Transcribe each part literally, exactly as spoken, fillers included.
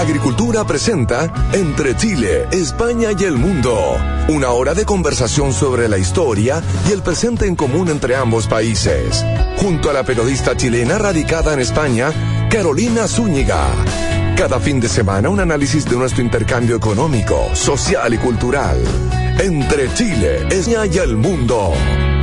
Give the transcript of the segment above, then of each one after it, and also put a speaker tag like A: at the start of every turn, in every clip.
A: Agricultura presenta Entre Chile, España y el Mundo. Una hora de conversación sobre la historia y el presente en común entre ambos países. Junto a la periodista chilena radicada en España, Carolina Zúñiga. Cada fin de semana un análisis de nuestro intercambio económico, social y cultural. Entre Chile, España y el Mundo.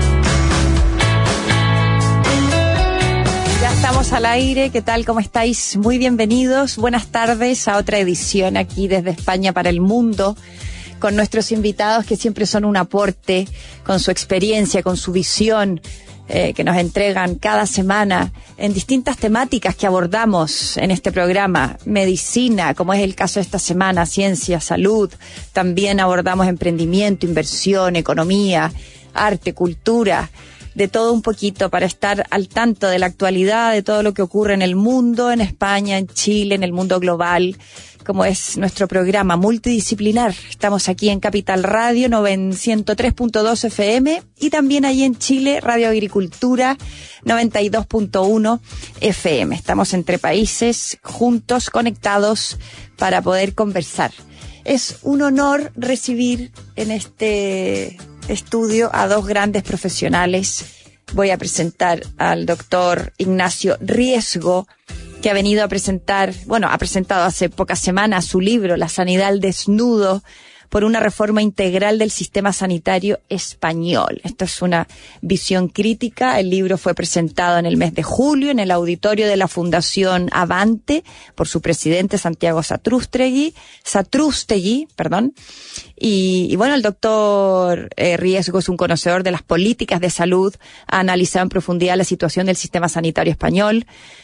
B: Ya estamos al aire. ¿Qué tal? ¿Cómo estáis? Muy bienvenidos. Buenas tardes a otra edición aquí desde España para el Mundo, con nuestros invitados que siempre son un aporte, con su experiencia, con su visión, eh, que nos entregan cada semana en distintas temáticas que abordamos en este programa. Medicina, como es el caso de esta semana, ciencia, salud. También abordamos emprendimiento, inversión, economía, arte, cultura, de todo un poquito para estar al tanto de la actualidad, de todo lo que ocurre en el mundo, en España, en Chile, en el mundo global, como es nuestro programa multidisciplinar. Estamos aquí en Capital Radio, ciento tres punto dos F M, y también ahí en Chile, Radio Agricultura, noventa y dos punto uno F M. Estamos entre países, juntos, conectados, para poder conversar. Es un honor recibir en este estudio a dos grandes profesionales. Voy a presentar al doctor Ignacio Riesgo, que ha venido a presentar, bueno, ha presentado hace pocas semanas su libro La sanidad al desnudo, por una reforma integral del sistema sanitario español. Esto es una visión crítica. El libro fue presentado en el mes de julio en el auditorio de la Fundación Avante por su presidente Santiago Satrústegui, Satrústegui, perdón. Y, y bueno, el doctor eh, Riesgo es un conocedor de las políticas de salud, ha analizado en profundidad la situación del sistema sanitario español.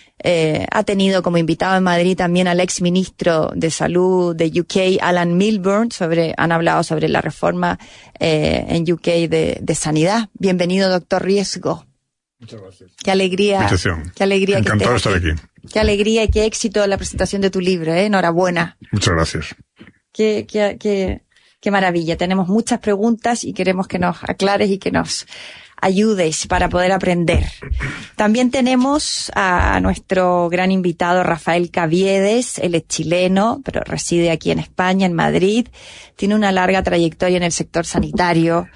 B: Eh, ha tenido como invitado en Madrid también al ex ministro de Salud de U K, Alan Milburn. Sobre, han hablado sobre la reforma eh, en U K de, de sanidad. Bienvenido, doctor Riesgo.
C: Muchas gracias.
B: Qué alegría. Qué alegría.
C: Encantado de estar aquí.
B: Qué alegría y qué éxito la presentación de tu libro, ¿eh? Enhorabuena.
C: Muchas gracias.
B: Qué, qué, qué, qué maravilla. Tenemos muchas preguntas y queremos que nos aclares y que nos ayudes para poder aprender. También tenemos a nuestro gran invitado Rafael Caviedes. Él es chileno, pero reside aquí en España, en Madrid. Tiene una larga trayectoria en el sector sanitario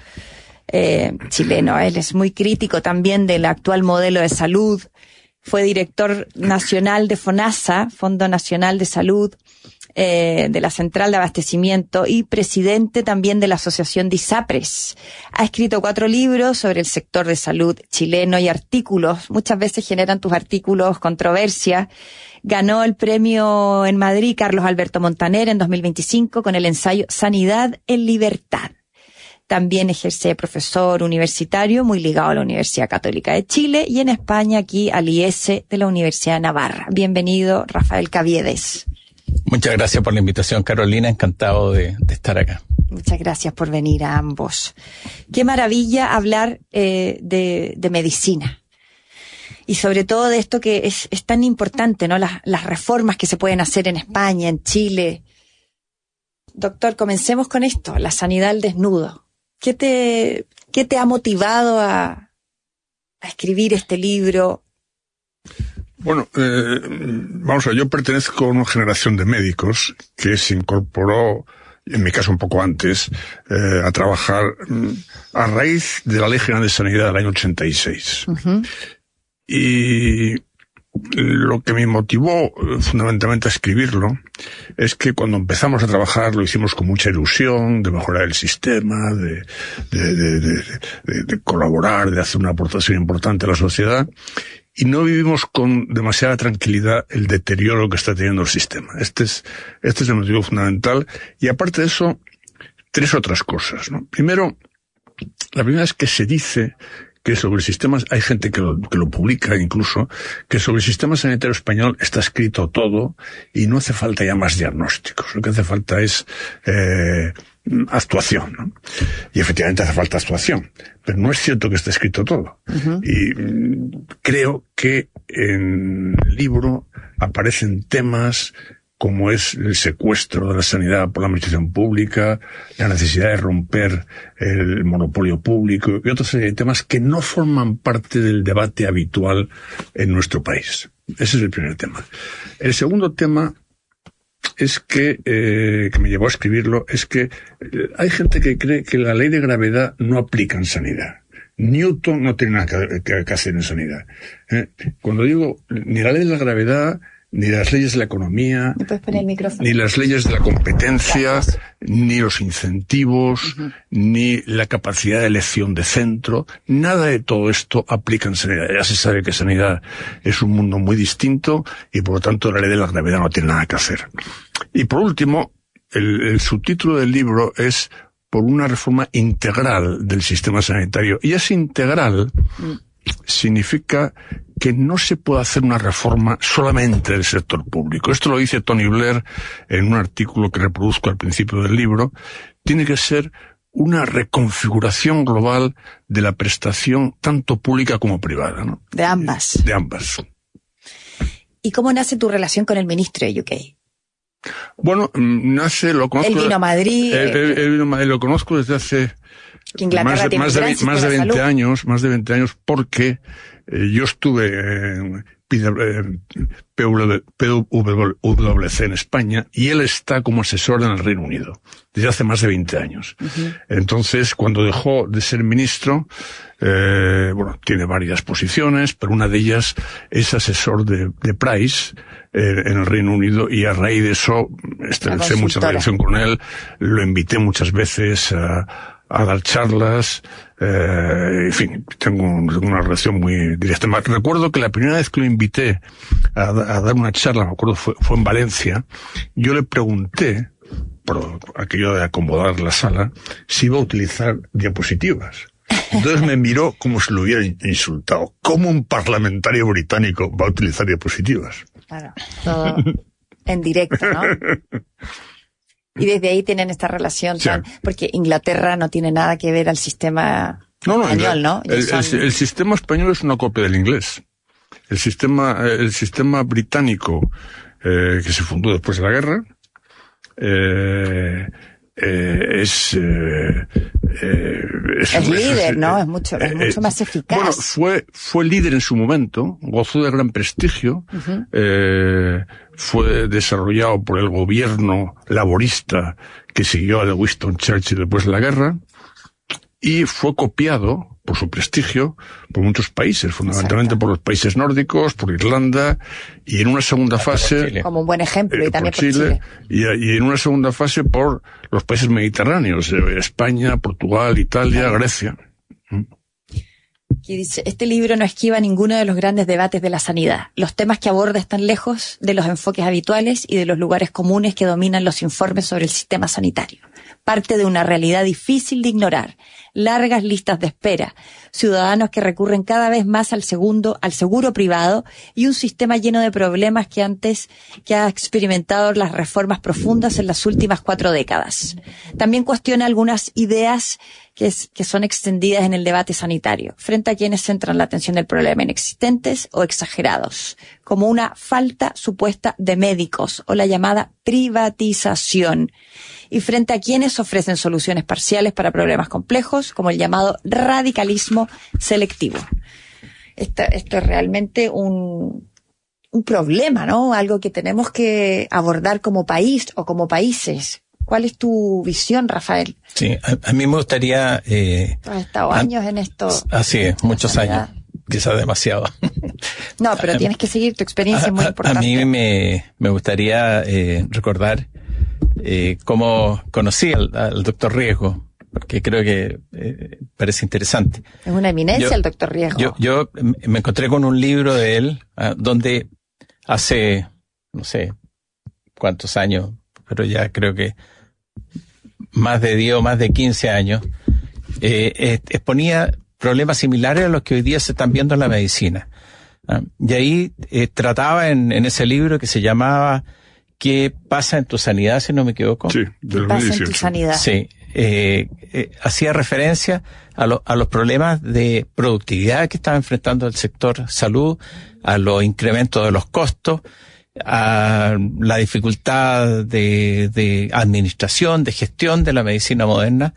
B: eh, chileno. Él es muy crítico también del actual modelo de salud. Fue director nacional de FONASA, Fondo Nacional de Salud, Eh, de la Central de Abastecimiento, y presidente también de la Asociación de ISAPRES. Ha escrito cuatro libros sobre el sector de salud chileno y artículos. Muchas veces generan tus artículos controversia. Ganó el premio en Madrid Carlos Alberto Montaner en dos mil veinticinco con el ensayo Sanidad en Libertad. También ejerce de profesor universitario, muy ligado a la Universidad Católica de Chile, y en España aquí al I E S E de la Universidad de Navarra. Bienvenido, Rafael Caviedes.
D: Muchas gracias por la invitación, Carolina. Encantado de, de estar acá.
B: Muchas gracias por venir a ambos. Qué maravilla hablar eh, de, de medicina. Y sobre todo de esto que es, es tan importante, ¿no? Las, las reformas que se pueden hacer en España, en Chile. Doctor, comencemos con esto, la sanidad al desnudo. ¿Qué te, qué te ha motivado a, a escribir este libro?
C: Bueno, eh, vamos a ver, yo pertenezco a una generación de médicos que se incorporó, en mi caso un poco antes, eh, a trabajar a raíz de la Ley General de Sanidad del año ochenta y seis. Uh-huh. Y lo que me motivó fundamentalmente a escribirlo es que cuando empezamos a trabajar lo hicimos con mucha ilusión de mejorar el sistema, de, de, de, de, de, de colaborar, de hacer una aportación importante a la sociedad. Y no vivimos con demasiada tranquilidad el deterioro que está teniendo el sistema. Este es, este es el motivo fundamental. Y aparte de eso, tres otras cosas, ¿no? Primero, la primera es que se dice que sobre el sistema, hay gente que lo, que lo publica incluso, que sobre el sistema sanitario español está escrito todo y no hace falta ya más diagnósticos. Lo que hace falta es, eh, actuación, ¿no? Y efectivamente hace falta actuación, pero no es cierto que esté escrito todo. Uh-huh. Y mm, creo que en el libro aparecen temas como es el secuestro de la sanidad por la administración pública, la necesidad de romper el monopolio público y otra serie de temas que no forman parte del debate habitual en nuestro país. Ese es el primer tema. El segundo tema es que, eh, que me llevó a escribirlo, es que eh, hay gente que cree que la ley de gravedad no aplica en sanidad. Newton no tiene nada que, que, que hacer en sanidad. ¿Eh? Cuando digo ni la ley de la gravedad, ni las leyes de la economía, ni las leyes de la competencia, Gracias. Ni los incentivos, uh-huh. ni la capacidad de elección de centro, nada de todo esto aplica en sanidad. Ya se sabe que sanidad es un mundo muy distinto y por lo tanto la ley de la gravedad no tiene nada que hacer. Y por último, el, el subtítulo del libro es por una reforma integral del sistema sanitario. Y ese integral mm. significa que no se puede hacer una reforma solamente del sector público. Esto lo dice Tony Blair en un artículo que reproduzco al principio del libro. Tiene que ser una reconfiguración global de la prestación tanto pública como privada, ¿no?
B: De ambas.
C: De ambas.
B: ¿Y cómo nace tu relación con el ministro de U K?
C: Bueno, nace, lo conozco...
B: Él vino a Madrid.
C: Él, él, él vino a Madrid, lo conozco desde hace más de, más de, más de veinte años, más de veinte años, porque eh, yo estuve en P W C en España y él está como asesor en el Reino Unido desde hace más de veinte años. Uh-huh. Entonces, cuando dejó de ser ministro, eh, bueno, tiene varias posiciones, pero una de ellas es asesor de, de Price eh, en el Reino Unido, y a raíz de eso establecí mucha relación con él, lo invité muchas veces a a dar charlas, eh, en fin, tengo una relación muy directa. Recuerdo que la primera vez que lo invité a, a dar una charla, me acuerdo, fue, fue en Valencia, yo le pregunté, por aquello de acomodar la sala, si iba a utilizar diapositivas. Entonces me miró como si lo hubiera insultado. ¿Cómo un parlamentario británico va a utilizar diapositivas?
B: Claro, todo en directo, ¿no? Y desde ahí tienen esta relación tan... Sí. Porque Inglaterra no tiene nada que ver al sistema no, no, español, ¿no?
C: El, son... el, el sistema español es una copia del inglés. El sistema, el sistema británico, eh, que se fundó después de la guerra, eh, eh, es, eh, eh,
B: es... Es líder, es, ¿no? Es mucho, es eh, mucho más eficaz.
C: Bueno, fue, fue líder en su momento, gozó de gran prestigio, uh-huh. eh, fue desarrollado por el gobierno laborista que siguió a Winston Churchill después de la guerra, y fue copiado por su prestigio por muchos países, fundamentalmente Exacto. por los países nórdicos, por Irlanda, y en una segunda fase...
B: Como un buen ejemplo,
C: eh,
B: y también
C: por Chile,
B: por Chile.
C: Y, y en una segunda fase por los países mediterráneos, eh, España, Portugal, Italia, claro. Grecia. ¿Mm?
B: Aquí dice, este libro no esquiva ninguno de los grandes debates de la sanidad. Los temas que aborda están lejos de los enfoques habituales y de los lugares comunes que dominan los informes sobre el sistema sanitario. Parte de una realidad difícil de ignorar. Largas listas de espera, ciudadanos que recurren cada vez más al segundo, al seguro privado, y un sistema lleno de problemas que antes que ha experimentado las reformas profundas en las últimas cuatro décadas. También cuestiona algunas ideas que, es, que son extendidas en el debate sanitario, frente a quienes centran la atención del problema inexistentes o exagerados, como una falta supuesta de médicos o la llamada privatización, y frente a quienes ofrecen soluciones parciales para problemas complejos, como el llamado radicalismo selectivo. Esto, esto es realmente un, un problema, ¿no? Algo que tenemos que abordar como país o como países. ¿Cuál es tu visión, Rafael?
D: Sí, a, a mí me gustaría... Eh,
B: Has estado años en esto.
D: Así es, muchos años. Quizás demasiado.
B: No, pero tienes que seguir, tu experiencia es muy importante.
D: A mí me, me gustaría eh, recordar eh, cómo conocí al, al doctor Riesgo, porque creo que eh, parece interesante.
B: Es una eminencia yo, el doctor Riesgo.
D: Yo, yo me encontré con un libro de él, uh, donde hace, no sé cuántos años, pero ya creo que más de diez o más de quince años, eh, exponía problemas similares a los que hoy día se están viendo en la medicina. ¿Ah? Y ahí eh, trataba en, en ese libro que se llamaba ¿Qué pasa en tu sanidad?, si no me equivoco.
C: Sí, de
B: ¿Qué pasa en tu sanidad?
D: Sí, eh, eh, hacía referencia a, lo, a los problemas de productividad que estaba enfrentando el sector salud, a los incrementos de los costos, a la dificultad de, de administración, de gestión de la medicina moderna,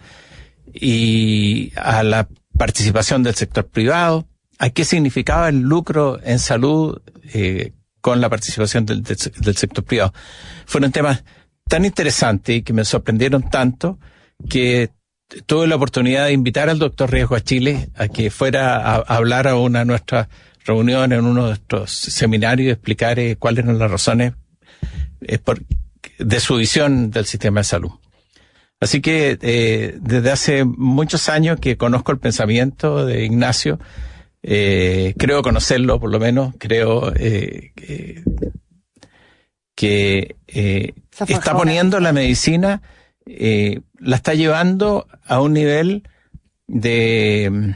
D: y a la participación del sector privado, a qué significaba el lucro en salud eh, con la participación del, del, del sector privado. Fueron temas tan interesantes y que me sorprendieron tanto que tuve la oportunidad de invitar al doctor Riesgo a Chile a que fuera a, a hablar a una de nuestras reuniones, en uno de nuestros seminarios, y explicar eh, cuáles eran las razones eh, por, de su visión del sistema de salud. Así que eh, desde hace muchos años que conozco el pensamiento de Ignacio, eh, creo conocerlo por lo menos, creo eh, que, que eh, está poniendo la medicina, eh, la está llevando a un nivel de,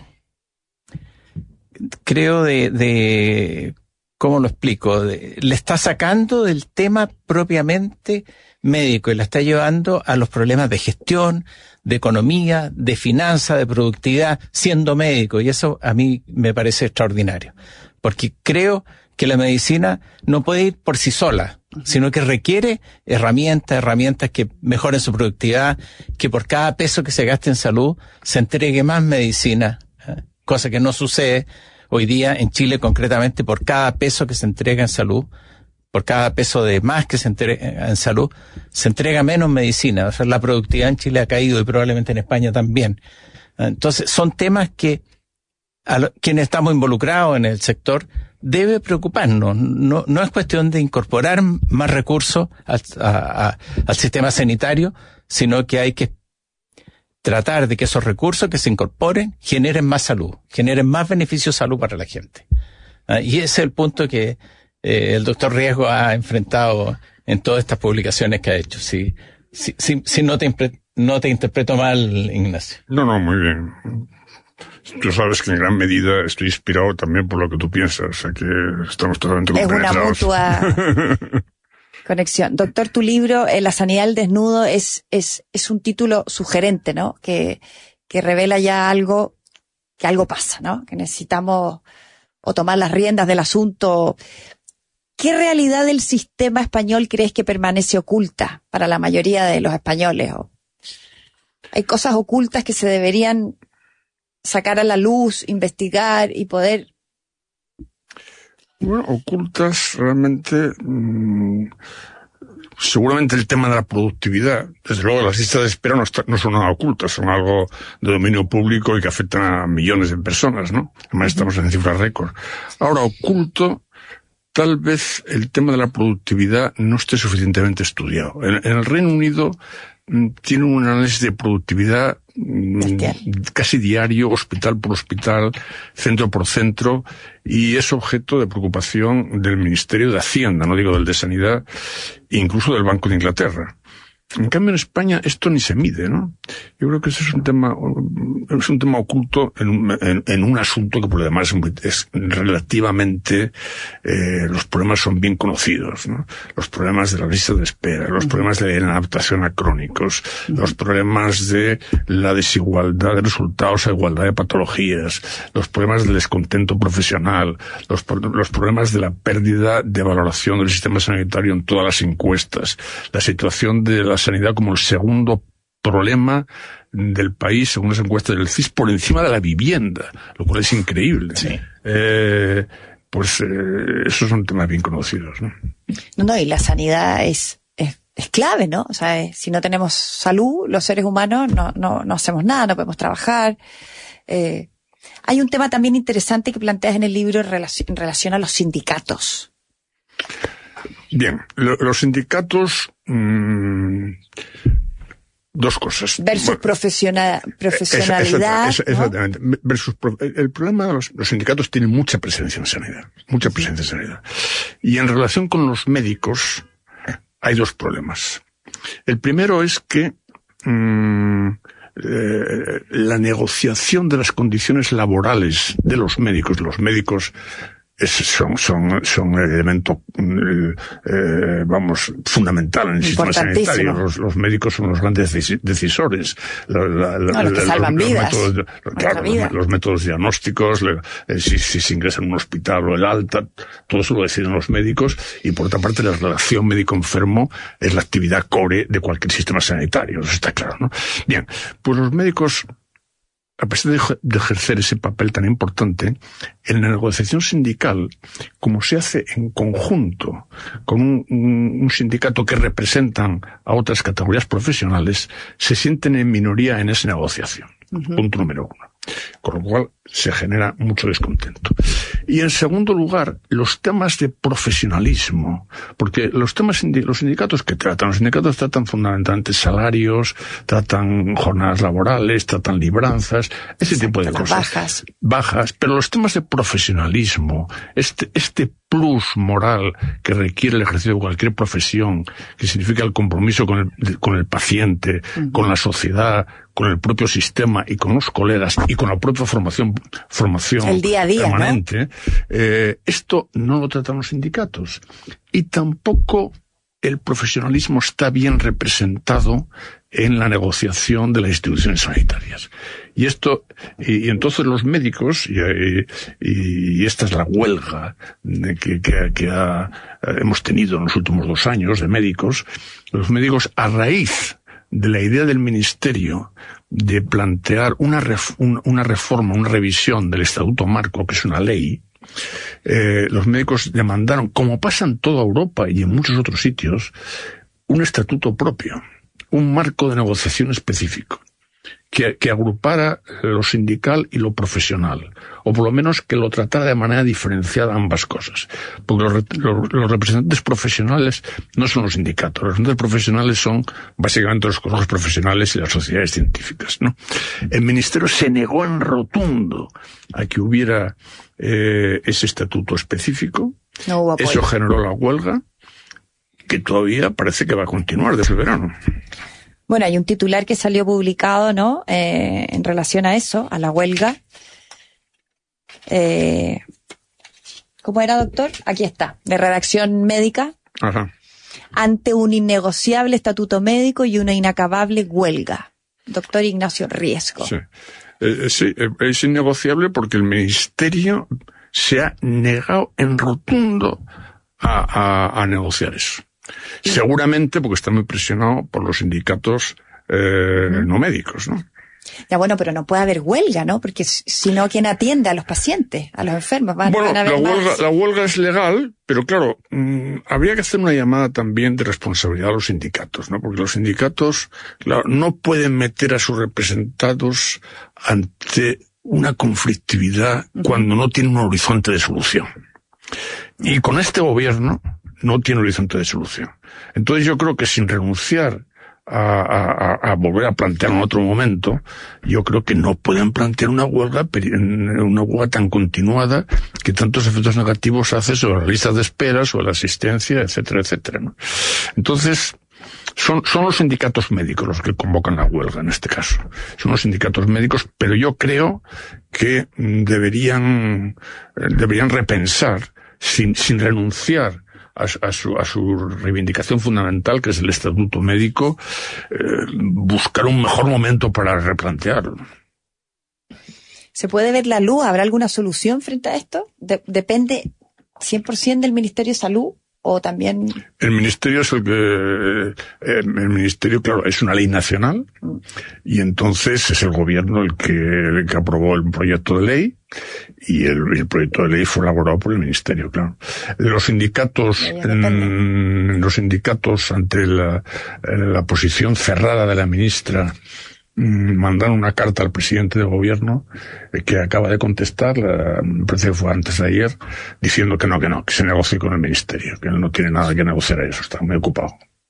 D: creo de, de ¿cómo lo explico? De, le está sacando del tema propiamente médico y la está llevando a los problemas de gestión, de economía, de finanzas, de productividad, siendo médico. Y eso a mí me parece extraordinario. Porque creo que la medicina no puede ir por sí sola, sino que requiere herramientas, herramientas que mejoren su productividad, que por cada peso que se gaste en salud se entregue más medicina, ¿eh? Cosa que no sucede hoy día en Chile, concretamente. Por cada peso que se entrega en salud, por cada peso de más que se entrega en salud, se entrega menos medicina. O sea, la productividad en Chile ha caído y probablemente en España también. Entonces, son temas que a lo, quienes estamos involucrados en el sector debe preocuparnos. No, no es cuestión de incorporar más recursos al, a, a, al sistema sanitario, sino que hay que tratar de que esos recursos que se incorporen generen más salud, generen más beneficios de salud para la gente. Y ese es el punto que Eh, el doctor Riesgo ha enfrentado en todas estas publicaciones que ha hecho. Si, si, si, si no te impre, no te interpreto mal, Ignacio.
C: No, no, muy bien. Tú sabes que en gran medida estoy inspirado también por lo que tú piensas, o sea que estamos totalmente compenetrados.
B: Es una mutua conexión. Doctor, tu libro, eh, La sanidad al desnudo, es, es, es un título sugerente, ¿no? Que, que revela ya algo, que algo pasa, ¿no? Que necesitamos o tomar las riendas del asunto. ¿Qué realidad del sistema español crees que permanece oculta para la mayoría de los españoles? ¿Hay cosas ocultas que se deberían sacar a la luz, investigar y poder?
C: Bueno, ocultas realmente, mmm, seguramente el tema de la productividad. Desde luego las listas de espera no, está, no son nada ocultas, son algo de dominio público y que afectan a millones de personas, ¿no? Además estamos en cifras récord. Ahora, oculto, tal vez el tema de la productividad no esté suficientemente estudiado. En, en el Reino Unido m, tiene un análisis de productividad m, casi diario, hospital por hospital, centro por centro, y es objeto de preocupación del Ministerio de Hacienda, no digo del de Sanidad, incluso del Banco de Inglaterra. En cambio, en España esto ni se mide, ¿no? Yo creo que ese es un tema, es un tema oculto en un, en, en un asunto que por lo demás es, es relativamente, eh, los problemas son bien conocidos, ¿no? Los problemas de la lista de espera, los problemas de la adaptación a crónicos, los problemas de la desigualdad de resultados a igualdad de patologías, los problemas del descontento profesional, los, los problemas de la pérdida de valoración del sistema sanitario en todas las encuestas, la situación de la sanidad como el segundo problema del país, según las encuestas del C I S, por encima de la vivienda, lo cual es increíble.
D: Sí.
C: Eh, pues eh, esos son temas bien conocidos, ¿no?
B: No, no, y la sanidad es, es, es clave, ¿no? O sea, es, si no tenemos salud, los seres humanos no, no, no hacemos nada, no podemos trabajar. Eh, hay un tema también interesante que planteas en el libro en relación, en relación a los sindicatos.
C: Bien, lo, los sindicatos, mmm, dos cosas.
B: Versus bueno, profesional, profesionalidad.
C: Esa, esa, exactamente. ¿No? Versus, el problema de los, los sindicatos tienen mucha presencia en sanidad. Mucha presencia en sanidad. Y en relación con los médicos, hay dos problemas. El primero es que mmm, eh, la negociación de las condiciones laborales de los médicos, los médicos Es, son, son, son elemento, eh, vamos, fundamental en el sistema sanitario. Los, los médicos son los grandes decisores. La, la,
B: no, los que la, salvan
C: los,
B: vidas.
C: Los métodos, claro, los, los métodos diagnósticos, le, eh, si, si se ingresa en un hospital o el alta, todo eso lo deciden los médicos. Y por otra parte, la relación médico-enfermo es la actividad core de cualquier sistema sanitario. Eso está claro, ¿no? Bien, pues los médicos a pesar de, de ejercer ese papel tan importante, en la negociación sindical, como se hace en conjunto con un, un, un sindicato que representan a otras categorías profesionales, se sienten en minoría en esa negociación. Uh-huh. Punto número uno. Con lo cual se genera mucho descontento. Y en segundo lugar, los temas de profesionalismo, porque los temas, los sindicatos que tratan, los sindicatos tratan fundamentalmente salarios, tratan jornadas laborales, tratan libranzas, ese Exacto, tipo de cosas.
B: Bajas.
C: Bajas, pero los temas de profesionalismo, este, este plus moral que requiere el ejercicio de cualquier profesión, que significa el compromiso con el, con el paciente, uh-huh. con la sociedad, con el propio sistema y con los colegas y con la propia formación, formación
B: el día a día,
C: permanente, ¿no? eh, esto no lo tratan los sindicatos. Y tampoco el profesionalismo está bien representado en la negociación de las instituciones sanitarias. Y esto, y, y entonces los médicos, y, y, y esta es la huelga que, que, que ha, hemos tenido en los últimos dos años de médicos, los médicos a raíz de la idea del Ministerio de plantear una, ref, un, una reforma, una revisión del Estatuto Marco, que es una ley, eh, los médicos demandaron, como pasa en toda Europa y en muchos otros sitios, un estatuto propio, un marco de negociación específico, que, que agrupara lo sindical y lo profesional, o por lo menos que lo tratara de manera diferenciada ambas cosas. Porque los, los, los representantes profesionales no son los sindicatos, los representantes profesionales son básicamente los colegios profesionales y las sociedades científicas, ¿no? El Ministerio se negó en rotundo a que hubiera eh, ese estatuto específico.
B: No hubo apoyo.
C: Eso generó la huelga, que todavía parece que va a continuar desde el verano.
B: Bueno, hay un titular que salió publicado, ¿no? Eh, en relación a eso, a la huelga. Eh, ¿Cómo era, doctor? Aquí está, de redacción médica.
C: Ajá.
B: Ante un innegociable estatuto médico y una inacabable huelga. Doctor Ignacio Riesco.
C: Sí, eh, sí es innegociable porque el Ministerio se ha negado en rotundo a, a, a negociar eso. Seguramente porque está muy presionado por los sindicatos eh, mm. no médicos, ¿no?
B: Ya bueno, pero no puede haber huelga, ¿no? Porque si no, ¿quién atiende a los pacientes, a los enfermos? Van,
C: bueno,
B: van a haber
C: la, huelga,
B: más.
C: la huelga es legal, pero claro, mmm, habría que hacer una llamada también de responsabilidad a los sindicatos, ¿no? Porque los sindicatos, claro, no pueden meter a sus representados ante una conflictividad uh-huh. cuando no tienen un horizonte de solución. Y con este gobierno no tiene horizonte de solución. Entonces yo creo que sin renunciar a, a, a volver a plantear en otro momento, yo creo que no pueden plantear una huelga, una huelga tan continuada que tantos efectos negativos hace sobre las listas de espera, sobre la asistencia, etcétera, etcétera, ¿no? Entonces, son, son los sindicatos médicos los que convocan la huelga en este caso. Son los sindicatos médicos, pero yo creo que deberían, deberían repensar, sin, sin renunciar A, a, su, a su reivindicación fundamental, que es el estatuto médico, eh, buscar un mejor momento para replantearlo.
B: ¿Se puede ver la luz? ¿Habrá alguna solución frente a esto? De, ¿Depende cien por ciento del Ministerio de Salud o también...?
C: El Ministerio es el que... Eh, el Ministerio, claro, es una ley nacional mm. y entonces es el gobierno el que, el que aprobó el proyecto de ley. Y el, el proyecto de ley fue elaborado por el Ministerio, claro. Los sindicatos, en, los sindicatos ante la, la posición cerrada de la ministra, mandaron una carta al presidente del gobierno, eh, que acaba de contestar, la, me parece que fue antes de ayer, diciendo que no, que no, que se negocie con el Ministerio, que él no tiene nada que negociar a eso, está muy ocupado.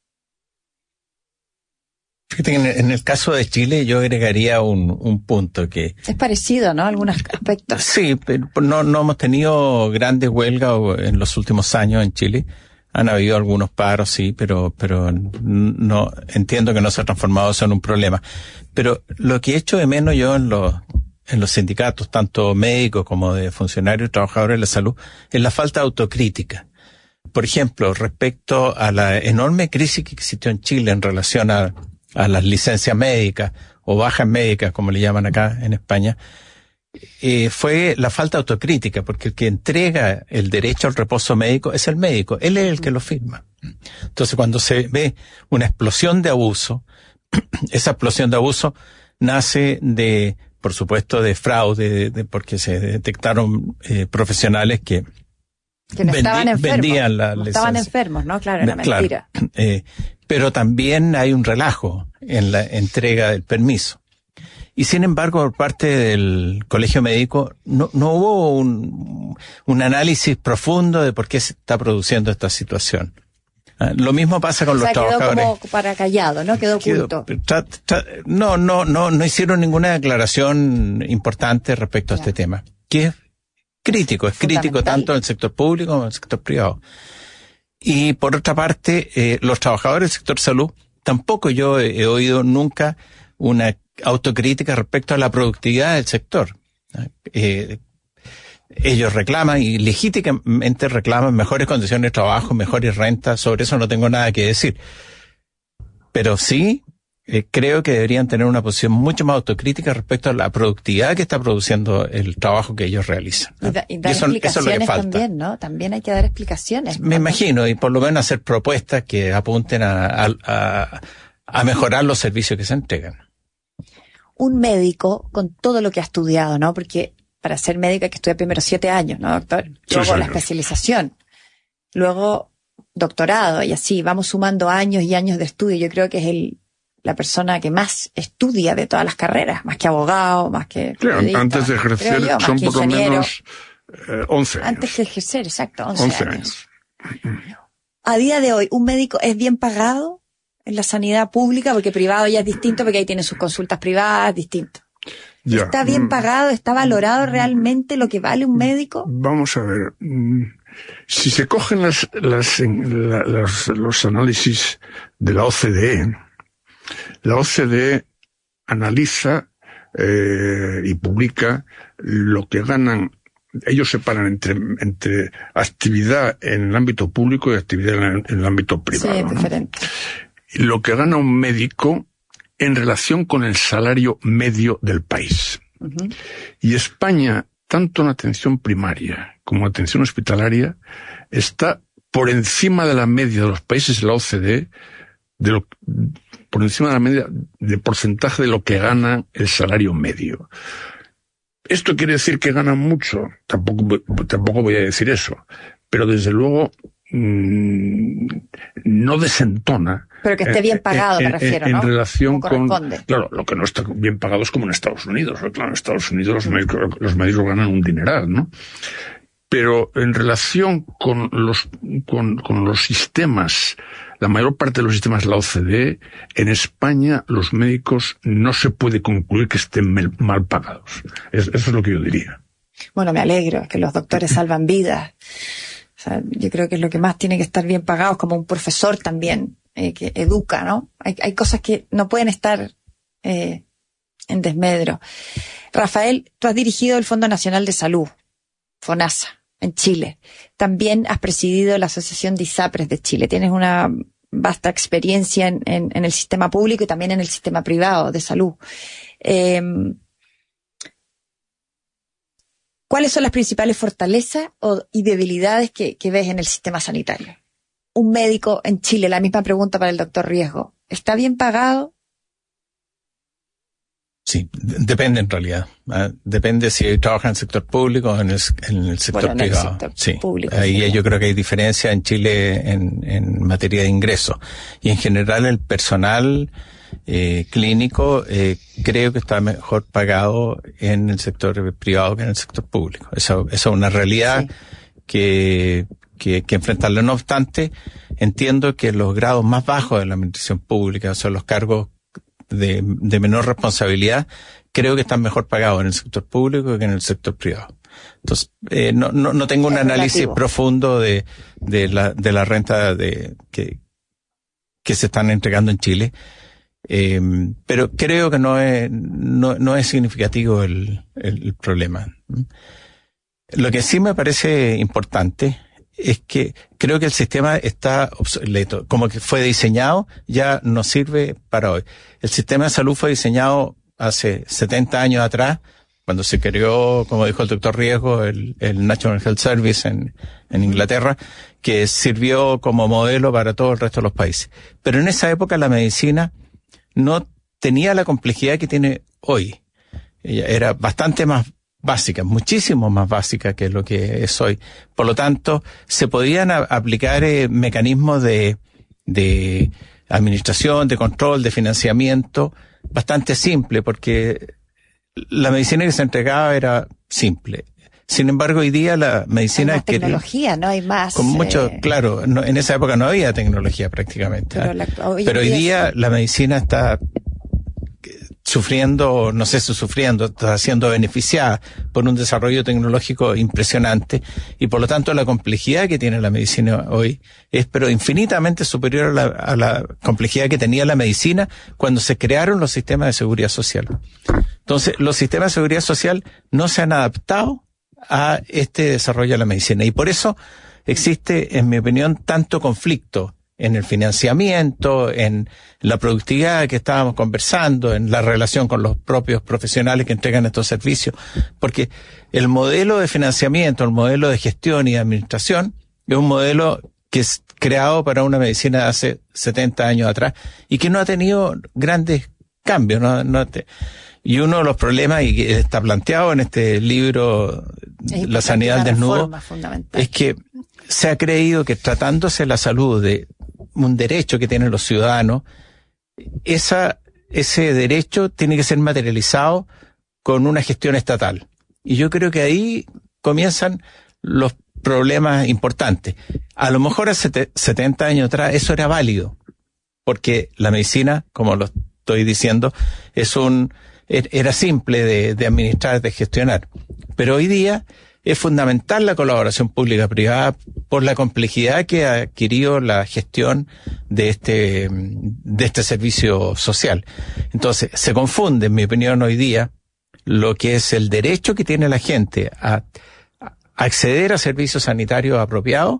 D: Fíjate que en el, en el caso de Chile yo agregaría un, un punto que...
B: Es parecido, ¿no? Algunos aspectos.
D: Sí, pero no, no hemos tenido grandes huelgas en los últimos años en Chile. Han habido algunos paros, sí, pero, pero no, entiendo que no se ha transformado eso en un problema. Pero lo que he hecho de menos yo en los, en los sindicatos, tanto médicos como de funcionarios y trabajadores de la salud, es la falta de autocrítica. Por ejemplo, respecto a la enorme crisis que existió en Chile en relación a a las licencias médicas o bajas médicas, como le llaman acá en España, eh, fue la falta de autocrítica, porque el que entrega el derecho al reposo médico es el médico, él es el que lo firma. Entonces, cuando se ve una explosión de abuso, esa explosión de abuso nace de por supuesto, de fraude, de, de, porque se detectaron eh, profesionales que,
B: que no
D: vendi,
B: estaban enfermos,
D: vendían la
B: no
D: licencia.
B: Estaban enfermos, ¿no? Claro, era mentira.
D: Claro, eh, pero también hay un relajo en la entrega del permiso. Y sin embargo, por parte del Colegio Médico, no, no hubo un, un análisis profundo de por qué se está produciendo esta situación. Ah, lo mismo pasa con
B: o sea,
D: los trabajadores.
B: Quedó como para callado, ¿no? Quedó oculto.
D: Quedó, tra, tra, no, no, no, no hicieron ninguna declaración importante respecto a ya. este tema. Que es crítico, es crítico tanto en el sector público como en el sector privado. Y por otra parte, eh, los trabajadores del sector salud, tampoco yo he, he oído nunca una autocrítica respecto a la productividad del sector. Eh, ellos reclaman y legítimamente reclaman mejores condiciones de trabajo, mejores rentas, sobre eso no tengo nada que decir. Pero sí, eh, creo que deberían tener una posición mucho más autocrítica respecto a la productividad que está produciendo el trabao que ellos realizan.
B: Y, da, y dar y eso, explicaciones eso es lo que falta. También, ¿no? También hay que dar explicaciones.
D: Me imagino, y por lo menos hacer propuestas que apunten a, a, a, a mejorar los servicios que se entregan.
B: Un médico, con todo lo que ha estudiado, ¿no? Porque para ser médico hay que estudiar primero siete años, ¿no, doctor? Luego sí, la especialización, luego doctorado, y así vamos sumando años y años de estudio. Yo creo que es el la persona que más estudia de todas las carreras, más que abogado, más que
C: claro, antes de ejercer yo, son por lo menos eh, once años.
B: Antes de ejercer, exacto, once, once años. años. A día de hoy, ¿un médico es bien pagado en la sanidad pública? Porque privado ya es distinto, porque ahí tienen sus consultas privadas, distinto. Ya. ¿Está bien pagado? ¿Está valorado realmente lo que vale un médico?
C: Vamos a ver. Si se cogen las, las, la, las, los análisis de la O C D E, la O C D E analiza eh, y publica lo que ganan. Ellos separan entre, entre actividad en el ámbito público y actividad en, la, en el ámbito privado.
B: Sí, es
C: ¿no?
B: diferente.
C: Lo que gana un médico en relación con el salario medio del país. Uh-huh. Y España, tanto en atención primaria como en atención hospitalaria, está por encima de la media de los países de la O C D E, de lo, por encima de la media de porcentaje de lo que gana el salario medio. ¿Esto quiere decir que ganan mucho? Tampoco, tampoco voy a decir eso. Pero desde luego, mmm, no desentona.
B: Pero que esté bien pagado,
C: eh,
B: me refiero,
C: en,
B: ¿no?
C: En relación con, claro, lo que no está bien pagado es como en Estados Unidos. Claro, en Estados Unidos los médicos, los médicos ganan un dineral, ¿no? Pero en relación con los, con, con los sistemas, la mayor parte de los sistemas de la O C D E, en España los médicos no se puede concluir que estén mal pagados. Es, eso es lo que yo diría.
B: Bueno, me alegro, que los doctores salvan vidas. O sea, yo creo que es lo que más tiene que estar bien pagados, como un profesor también, eh, que educa, ¿no? Hay, hay cosas que no pueden estar eh, en desmedro. Rafael, tú has dirigido el Fondo Nacional de Salud, FONASA, en Chile. También has presidido la Asociación de ISAPRES de Chile. Tienes una vasta experiencia en, en, en el sistema público y también en el sistema privado de salud. Eh, ¿Cuáles son las principales fortalezas o, y debilidades que, que ves en el sistema sanitario? Un médico en Chile, la misma pregunta para el doctor Riesgo. ¿Está bien pagado?
D: Sí, depende en realidad. ¿eh? Depende si trabaja en el sector público o en el, en el sector bueno, privado. En el sector sí. Público, ahí sí. Yo creo que hay diferencia en Chile en, en materia de ingresos. Y en general el personal eh, clínico eh, creo que está mejor pagado en el sector privado que en el sector público. Eso, eso es una realidad sí. que, que, que enfrentarlo. No obstante, entiendo que los grados más bajos de la administración pública, o sea, los cargos De, de menor responsabilidad, creo que están mejor pagados en el sector público que en el sector privado. Entonces, eh, no, no, no tengo un es análisis relativo. profundo de, de la, de la renta de, que, que se están entregando en Chile. Eh, pero creo que no es, no, no es significativo el, el, el problema. Lo que sí me parece importante es que creo que el sistema está obsoleto. Como que fue diseñado, ya no sirve para hoy. El sistema de salud fue diseñado hace setenta años atrás, cuando se creó, como dijo el doctor Riesgo, el, el National Health Service en, en Inglaterra, que sirvió como modelo para todo el resto de los países. Pero en esa época la medicina no tenía la complejidad que tiene hoy. ella era bastante más básica, muchísimo más básica que lo que es hoy. Por lo tanto, se podían a, aplicar eh, mecanismos de, de administración, de control, de financiamiento, bastante simple, porque la medicina que se entregaba era simple. Sin embargo, hoy día la medicina...
B: Hay más tecnología, ¿no? Hay más...
D: Con mucho,
B: eh...
D: claro, no, en esa época no había tecnología prácticamente.
B: Pero,
D: ¿eh?
B: la, hoy,
D: Pero hoy día,
B: día
D: la medicina está sufriendo, no sé si sufriendo, está siendo beneficiada por un desarrollo tecnológico impresionante, y por lo tanto la complejidad que tiene la medicina hoy es pero infinitamente superior a la, a la complejidad que tenía la medicina cuando se crearon los sistemas de seguridad social. Entonces, los sistemas de seguridad social no se han adaptado a este desarrollo de la medicina, y por eso existe, en mi opinión, tanto conflicto en el financiamiento, en la productividad que estábamos conversando, en la relación con los propios profesionales que entregan estos servicios, porque el modelo de financiamiento, el modelo de gestión y de administración es un modelo que es creado para una medicina de hace setenta años atrás y que no ha tenido grandes cambios, no, no te, y uno de los problemas, y que está planteado en este libro, La sanidad al desnudo, es que se ha creído que tratándose la salud de un derecho que tienen los ciudadanos, esa, ese derecho tiene que ser materializado con una gestión estatal. Y yo creo que ahí comienzan los problemas importantes. A lo mejor hace setenta años atrás eso era válido, porque la medicina, como lo estoy diciendo, es un, era simple de, de administrar, de gestionar. Pero hoy día es fundamental la colaboración pública-privada por la complejidad que ha adquirido la gestión de este, de este servicio social. Entonces, se confunde, en mi opinión, hoy día, lo que es el derecho que tiene la gente a, a acceder a servicios sanitarios apropiados,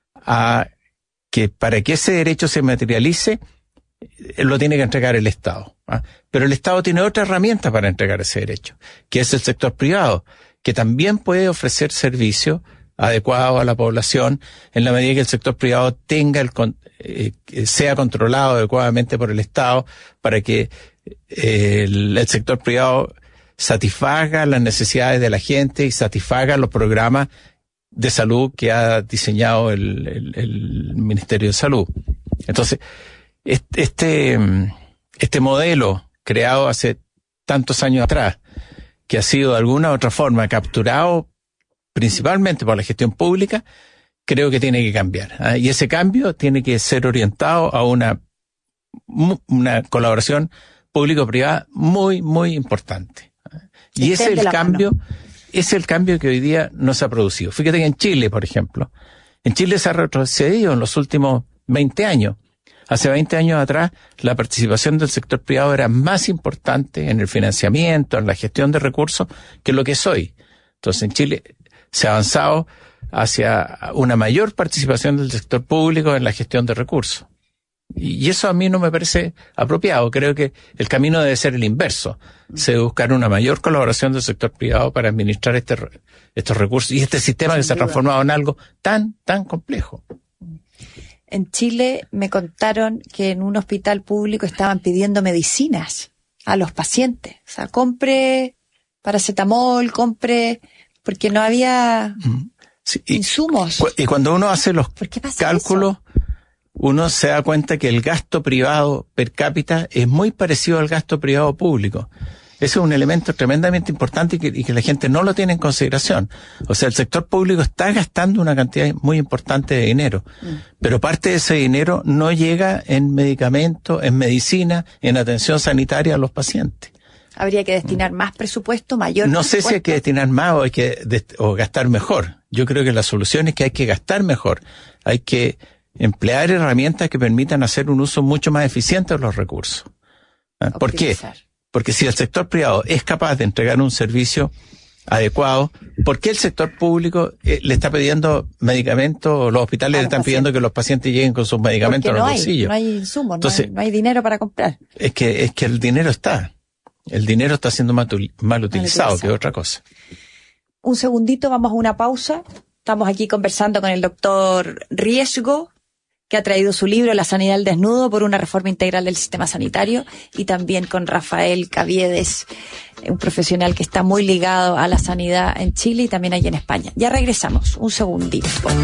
D: a que para que ese derecho se materialice, lo tiene que entregar el Estado. ¿ah? Pero el Estado tiene otra herramienta para entregar ese derecho, que es el sector privado, que también puede ofrecer servicios adecuados a la población en la medida que el sector privado tenga el eh, sea controlado adecuadamente por el Estado, para que eh, el, el sector privado satisfaga las necesidades de la gente y satisfaga los programas de salud que ha diseñado el, el, el Ministerio de Salud. Entonces, este, este modelo creado hace tantos años atrás, que ha sido de alguna u otra forma capturado principalmente por la gestión pública, creo que tiene que cambiar. ¿eh? Y ese cambio tiene que ser orientado a una, una colaboración público-privada muy, muy importante. ¿eh? Y ese es el cambio, es el cambio que hoy día no se ha producido. Fíjate que en Chile, por ejemplo, en Chile se ha retrocedido en los últimos veinte años. Hace veinte años atrás, la participación del sector privado era más importante en el financiamiento, en la gestión de recursos, que lo que es hoy. Entonces, en Chile se ha avanzado hacia una mayor participación del sector público en la gestión de recursos. Y eso a mí no me parece apropiado. Creo que el camino debe ser el inverso. Se debe buscar una mayor colaboración del sector privado para administrar este, estos recursos y este sistema que se ha transformado en algo tan, tan complejo.
B: En Chile me contaron que en un hospital público estaban pidiendo medicinas a los pacientes. O sea, compre paracetamol, compre, porque no había sí, y, insumos.
D: Y cuando uno hace los cálculos, eso? uno se da cuenta que el gasto privado per cápita es muy parecido al gasto privado público. Ese es un elemento tremendamente importante y que, y que la gente no lo tiene en consideración. O sea, el sector público está gastando una cantidad muy importante de dinero, mm. pero parte de ese dinero no llega en medicamentos, en medicina, en atención sanitaria a los pacientes.
B: Habría que destinar mm. más presupuesto, mayor
D: No
B: presupuesto.
D: sé si hay que destinar más o hay que o gastar mejor. Yo creo que la solución es que hay que gastar mejor. Hay que emplear herramientas que permitan hacer un uso mucho más eficiente de los recursos. ¿Por qué? Porque si el sector privado es capaz de entregar un servicio adecuado, ¿por qué el sector público eh, le está pidiendo medicamentos, o los hospitales le están pacientes. pidiendo que los pacientes lleguen con sus medicamentos
B: no
D: en los bolsillos?
B: No hay insumos, Entonces, no, hay, no hay dinero para comprar.
D: Es que, es que el dinero está. El dinero está siendo mal, mal utilizado, que es otra cosa.
B: Un segundito, vamos a una pausa. Estamos aquí conversando con el doctor Riesgo, que ha traído su libro La sanidad al desnudo por una reforma integral del sistema sanitario, y también con Rafael Caviedes, un profesional que está muy ligado a la sanidad en Chile y también allí en España. Ya regresamos, un segundito.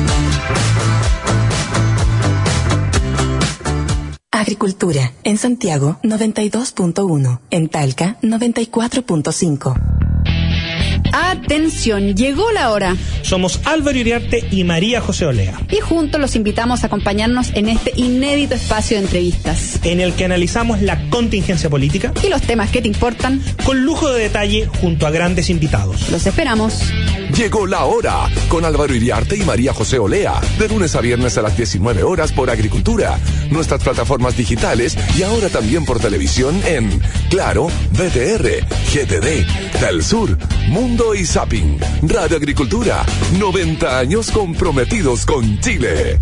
E: Agricultura, en Santiago noventa y dos punto uno, en Talca noventa y cuatro punto cinco.
F: Atención, llegó la hora.
G: Somos Álvaro Iriarte y María José Olea,
F: Y juntos los invitamos a acompañarnos en este inédito espacio de entrevistas
G: en el que analizamos la contingencia política
F: y los temas que te importan.
G: con lujo de detalle junto a grandes invitados.
F: Los esperamos.
A: Llegó la hora con Álvaro Iriarte y María José Olea, de lunes a viernes a las diecinueve horas por Agricultura, nuestras plataformas digitales y ahora también por televisión en Claro, V T R, G T D, Telsur, Mundo y Zapping. Radio Agricultura, noventa años comprometidos con Chile.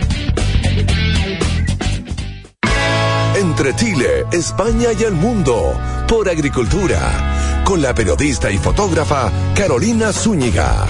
A: Entre Chile, España y el mundo, por Agricultura, con la periodista y fotógrafa Carolina Zúñiga.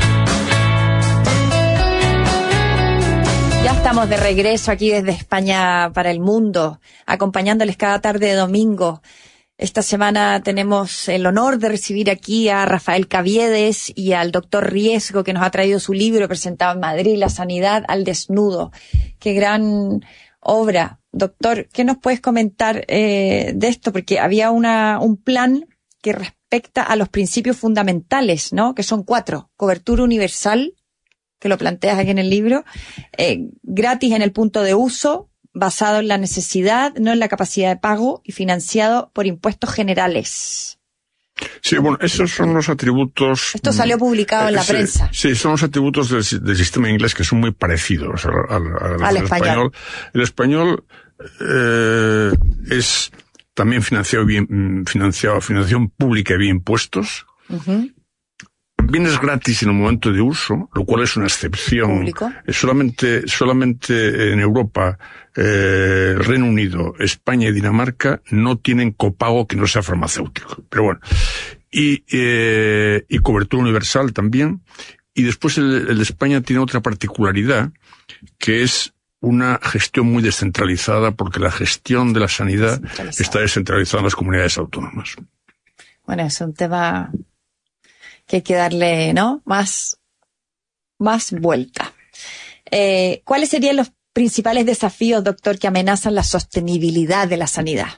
B: Ya estamos de regreso aquí desde España para el mundo, acompañándoles cada tarde de domingo. Esta semana tenemos el honor de recibir aquí a Rafael Caviedes y al doctor Riesgo, que nos ha traído su libro presentado en Madrid, La sanidad al desnudo. Qué gran obra. Doctor, ¿qué nos puedes comentar eh, de esto? Porque había una un plan que respecta a los principios fundamentales, ¿no? Que son cuatro. Cobertura universal, que lo planteas aquí en el libro, eh, gratis en el punto de uso, basado en la necesidad, no en la capacidad de pago, y financiado por impuestos generales.
C: Sí, bueno, esos son los atributos...
B: Esto salió publicado
C: eh,
B: en la
C: sí,
B: prensa.
C: Sí, son los atributos del, del sistema inglés que son muy parecidos al, al, al,
B: al español. español.
C: El español eh, es también financiado bien, financiado, financiación pública y bien impuestos. Uh-huh. Bienes gratis en el momento de uso, lo cual es una excepción. ¿Público? Solamente, solamente en Europa, eh, el Reino Unido, España y Dinamarca no tienen copago que no sea farmacéutico. Pero bueno. Y, eh, y cobertura universal también. Y después el, el de España tiene otra particularidad, que es una gestión muy descentralizada, porque la gestión de la sanidad está descentralizada en las comunidades autónomas.
B: Bueno, es un tema que hay que darle, ¿no? Más, más vuelta. Eh, ¿cuáles serían los principales desafíos, doctor, que amenazan la sostenibilidad de la sanidad?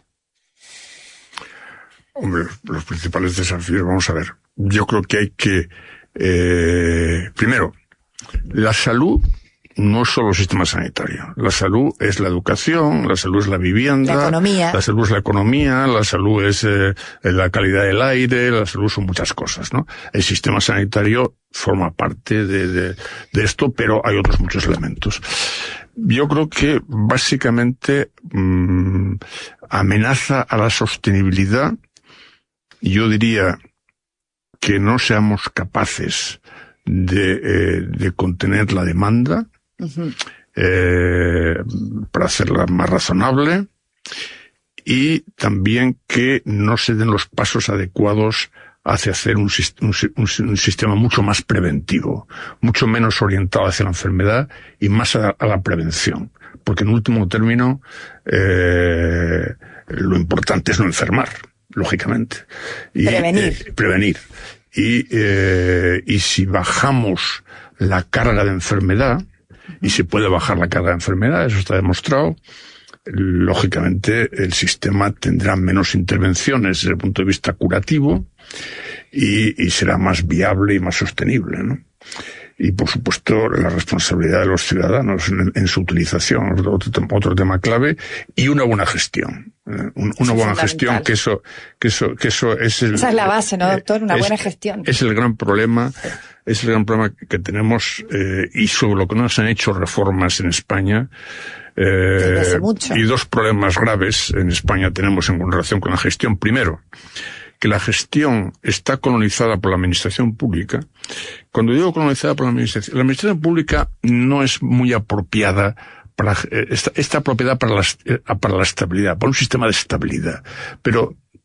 C: Hombre, los principales desafíos, vamos a ver. Yo creo que hay que, eh, primero, la salud no es solo el sistema sanitario. La salud es la educación, la salud es la vivienda,
B: la economía,
C: la salud es la economía, la salud es eh, la calidad del aire, la salud son muchas cosas, ¿no? El sistema sanitario forma parte de, de, de esto, pero hay otros muchos elementos. Yo creo que básicamente mmm, amenaza a la sostenibilidad. Yo diría que no seamos capaces de, eh, de contener la demanda. Uh-huh. Eh, para hacerla más razonable, y también que no se den los pasos adecuados hacia hacer un, un, un, un sistema mucho más preventivo, mucho menos orientado hacia la enfermedad y más a, a la prevención, porque en último término eh, lo importante es no enfermar, lógicamente, y
B: prevenir,
C: eh, prevenir. Y, eh, y si bajamos la carga de enfermedad, y se puede bajar la carga de enfermedad, eso está demostrado, lógicamente el sistema tendrá menos intervenciones desde el punto de vista curativo y, y será más viable y más sostenible, ¿no? Y por supuesto la responsabilidad de los ciudadanos en, en su utilización, otro, otro tema clave, y una buena gestión. Eh, un, una buena gestión, que eso, que eso, que eso es el...
B: Esa es la base, ¿no, doctor? Una
C: es,
B: buena gestión.
C: Es el gran problema, es el gran problema que tenemos, eh, y sobre lo que no se han hecho reformas en España. Eh,
B: hace mucho.
C: Y dos problemas graves en España tenemos en relación con la gestión. Primero, que la gestión está colonizada por la administración pública. Cuando digo colonizada por la administración, la administración pública no es muy apropiada para, está, está apropiada para la, para la estabilidad, para un sistema de estabilidad. Pero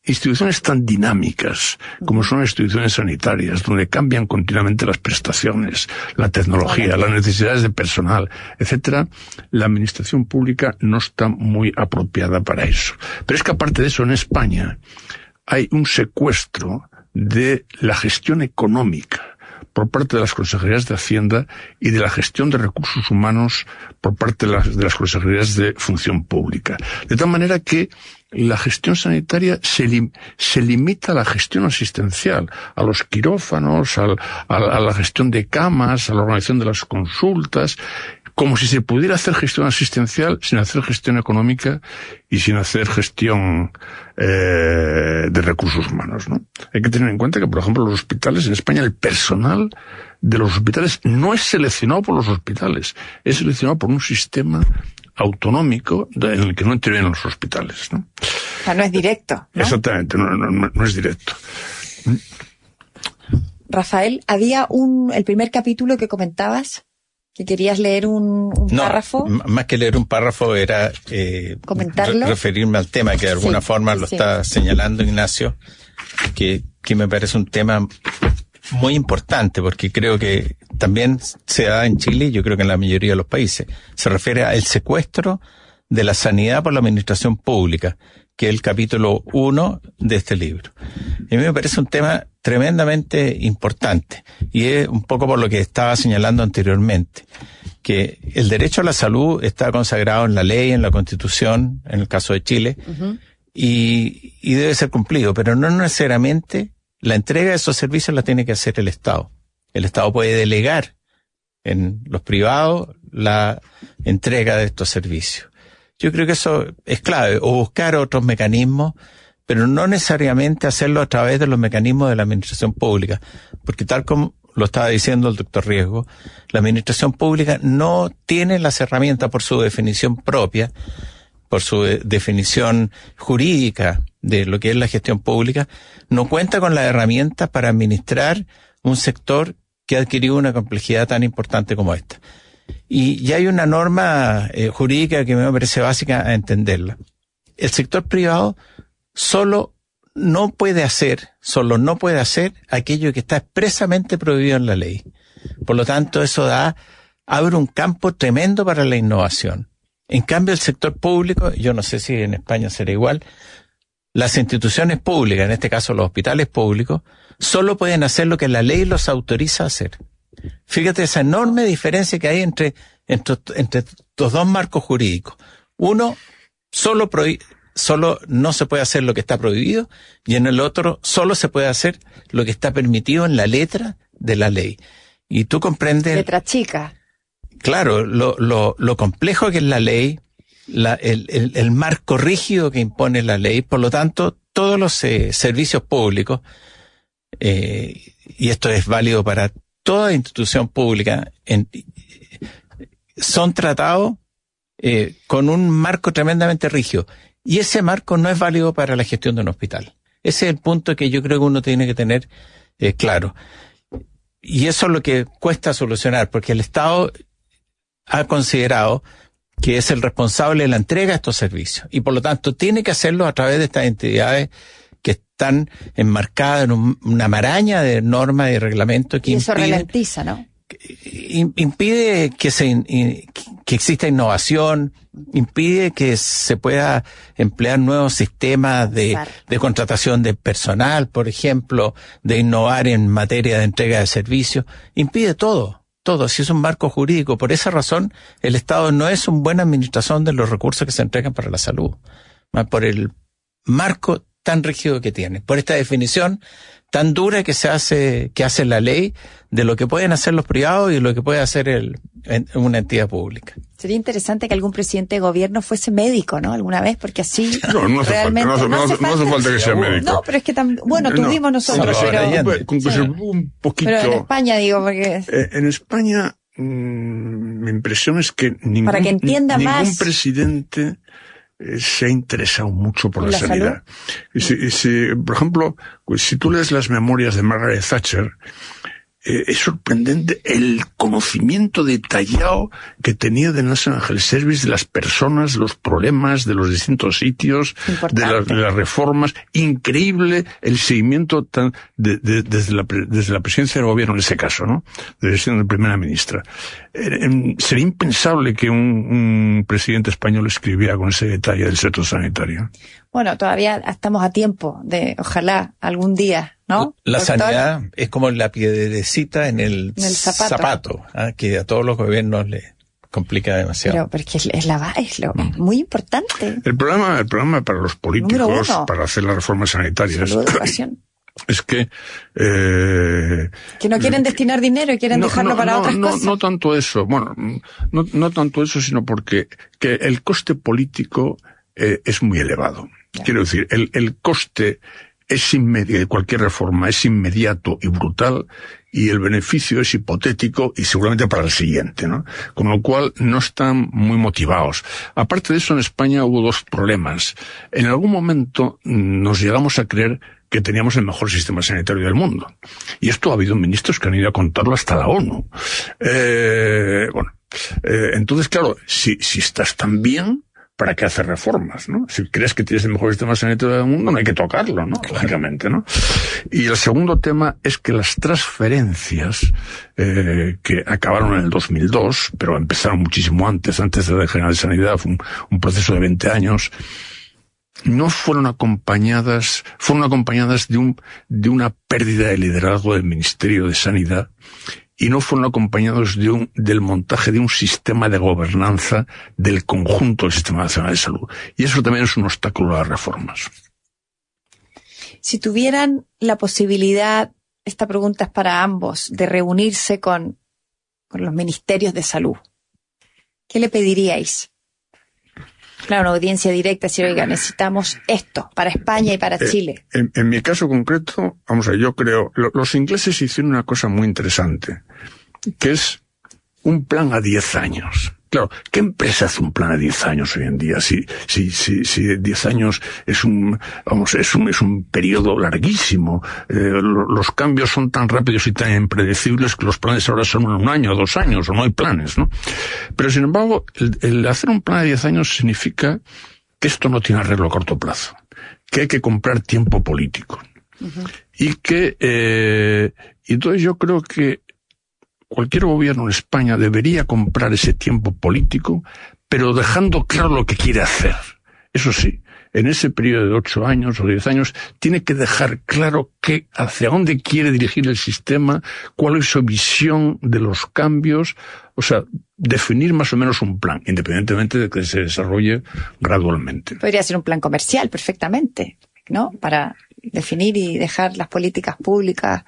C: instituciones tan dinámicas como son las instituciones sanitarias, donde cambian continuamente las prestaciones, la tecnología, las necesidades de personal, etcétera, la administración pública no está muy apropiada para eso. Pero es que aparte de eso, en España hay un secuestro de la gestión económica por parte de las consejerías de Hacienda y de la gestión de recursos humanos por parte de las, de las consejerías de Función Pública. De tal manera que la gestión sanitaria se, lim, se limita a la gestión asistencial, a los quirófanos, al, a, a la gestión de camas, a la organización de las consultas, como si se pudiera hacer gestión asistencial sin hacer gestión económica y sin hacer gestión eh, de recursos humanos, ¿no? Hay que tener en cuenta que, por ejemplo, los hospitales en España, el personal de los hospitales no es seleccionado por los hospitales, es seleccionado por un sistema autonómico en el que no intervienen los hospitales, ¿no?
B: O sea, no es directo, ¿no?
C: Exactamente, no, no, no es directo.
B: Rafael, había un, el primer capítulo que comentabas, que querías leer un, un
D: no,
B: párrafo.
D: M- más que leer un párrafo era eh,
B: comentarlo,
D: re- referirme al tema que de alguna
B: sí,
D: forma lo
B: sí.
D: está señalando Ignacio, que, que me parece un tema muy importante porque creo que también se da en Chile y yo creo que en la mayoría de los países. Se refiere al secuestro de la sanidad por la administración pública, que es el capítulo uno de este libro. Y a mí me parece un tema tremendamente importante y es un poco por lo que estaba señalando anteriormente, que el derecho a la salud está consagrado en la ley, en la Constitución, en el caso de Chile, uh-huh. y, y debe ser cumplido, pero no necesariamente la entrega de esos servicios la tiene que hacer el Estado. El Estado puede delegar en los privados la entrega de estos servicios. Yo creo que eso es clave, o buscar otros mecanismos, pero no necesariamente hacerlo a través de los mecanismos de la administración pública, porque tal como lo estaba diciendo el doctor Riesgo, la administración pública no tiene las herramientas por su definición propia, por su de- definición jurídica de lo que es la gestión pública, no cuenta con las herramientas para administrar un sector que ha adquirido una complejidad tan importante como esta. Y ya hay una norma eh, jurídica que me parece básica a entenderla. El sector privado solo no puede hacer, solo no puede hacer aquello que está expresamente prohibido en la ley. Por lo tanto, eso da, abre un campo tremendo para la innovación. En cambio, el sector público, yo no sé si en España será igual, las instituciones públicas, en este caso los hospitales públicos, solo pueden hacer lo que la ley los autoriza a hacer. Fíjate esa enorme diferencia que hay entre, entre, entre estos dos marcos jurídicos. Uno, solo, prohí- solo no se puede hacer lo que está prohibido, y en el otro, solo se puede hacer lo que está permitido en la letra de la ley. Y tú comprendes...
B: Letra chica.
D: Claro, lo, lo, lo complejo que es la ley, la, el, el, el marco rígido que impone la ley, por lo tanto, todos los eh, servicios públicos, eh, y esto es válido para toda institución pública, en, son tratados eh, con un marco tremendamente rígido. Y ese marco no es válido para la gestión de un hospital. Ese es el punto que yo creo que uno tiene que tener eh, claro. Y eso es lo que cuesta solucionar, porque el Estado ha considerado que es el responsable de la entrega de estos servicios. Y por lo tanto tiene que hacerlo a través de estas entidades que están enmarcadas en un, una maraña de normas y reglamentos que
B: y eso
D: impiden,
B: ralentiza, ¿no?
D: impide que se que exista innovación, impide que se pueda emplear nuevos sistemas de, de contratación de personal, por ejemplo, de innovar en materia de entrega de servicios, impide todo, todo, si es un marco jurídico. Por esa razón, el Estado no es un buen administrador de los recursos que se entregan para la salud, más por el marco tan rígido que tiene, por esta definición tan dura que se hace, que hace la ley de lo que pueden hacer los privados y lo que puede hacer el, en una entidad pública.
B: Sería interesante que algún presidente de gobierno fuese médico, ¿no? Alguna vez, porque así
C: no, no hace
B: realmente
C: falta, no, hace, no, hace, no hace falta que sea médico.
B: No, pero es que también, bueno, tuvimos
C: no,
B: nosotros,
C: no,
B: pero...
C: Con que
B: sí.
C: se un poquito...
B: Pero en España, digo, porque...
C: Eh, en España, mmm, mi impresión es que ningún,
B: Para que entienda
C: ningún
B: más...
C: presidente se ha interesado mucho por la,
B: la
C: sanidad. Y si, y si, por ejemplo, pues si tú lees las memorias de Margaret Thatcher, eh, es sorprendente el conocimiento detallado que tenía de National Health Service, de las personas, de los problemas, de los distintos sitios, de, la, de las reformas. Increíble el seguimiento tan, de, de, desde, la, desde la presidencia del gobierno en ese caso, ¿no? Desde siendo primera ministra. Eh, sería impensable que un, un presidente español escribiera con ese detalle del sector sanitario.
B: Bueno, todavía estamos a tiempo de, ojalá, algún día, ¿no?
D: La
B: Doctor,
D: sanidad es como la piedrecita en el,
B: en el zapato,
D: zapato ¿eh? Que a todos los gobiernos le complica demasiado.
B: Pero, pero es que es, la, es lo es muy importante.
C: El problema, el problema para los políticos, para hacer las reformas sanitarias,
B: salud, educación,
C: es que eh,
B: que no quieren destinar dinero y quieren
C: no,
B: dejarlo
C: no,
B: para
C: no,
B: otras
C: no,
B: cosas.
C: No tanto eso, bueno, no, no tanto eso, sino porque que el coste político eh, es muy elevado. Ya. Quiero decir, el, el coste es inmediato, de cualquier reforma es inmediato y brutal, y el beneficio es hipotético y seguramente para el siguiente, ¿no? Con lo cual no están muy motivados. Aparte de eso, en España hubo dos problemas. En algún momento nos llegamos a creer que teníamos el mejor sistema sanitario del mundo. Y esto ha habido ministros que han ido a contarlo hasta la ONU. Eh, bueno, eh, entonces, claro, si, si estás tan bien, ¿para qué hacer reformas, no? Si crees que tienes el mejor sistema sanitario del mundo, no hay que tocarlo, ¿no? Lógicamente, ¿no? Y el segundo tema es que las transferencias, eh, que acabaron en el dos mil dos, pero empezaron muchísimo antes, antes de la Ley General de Sanidad, fue un, un proceso de veinte años, no fueron acompañadas, fueron acompañadas de un, de una pérdida de liderazgo del Ministerio de Sanidad, y no fueron acompañados de un, del montaje de un sistema de gobernanza del conjunto del Sistema Nacional de Salud. Y eso también es un obstáculo a las reformas.
B: Si tuvieran la posibilidad, esta pregunta es para ambos, de reunirse con, con los ministerios de salud, ¿qué le pediríais? Claro, una audiencia directa, decir, oiga, necesitamos esto para España y para
C: eh,
B: Chile.
C: En, en mi caso concreto, vamos a ver, yo creo, lo, los ingleses hicieron una cosa muy interesante, que es un plan a diez años. Claro, ¿qué empresa hace un plan a diez años hoy en día? Si, si, si, si diez años es un, vamos, es un, es un periodo larguísimo. Eh, los cambios son tan rápidos y tan impredecibles que los planes ahora son un año o dos años, o no hay planes, ¿no? Pero sin embargo, el, el hacer un plan a diez años significa que esto no tiene arreglo a corto plazo, que hay que comprar tiempo político. Uh-huh. Y que, eh, y entonces yo creo que cualquier gobierno en España debería comprar ese tiempo político, pero dejando claro lo que quiere hacer. Eso sí, en ese periodo de ocho años o diez años, tiene que dejar claro que hacia dónde quiere dirigir el sistema, cuál es su visión de los cambios, o sea, definir más o menos un plan, independientemente de que se desarrolle gradualmente.
B: Podría ser un plan comercial perfectamente, ¿no? Para definir y dejar las políticas públicas.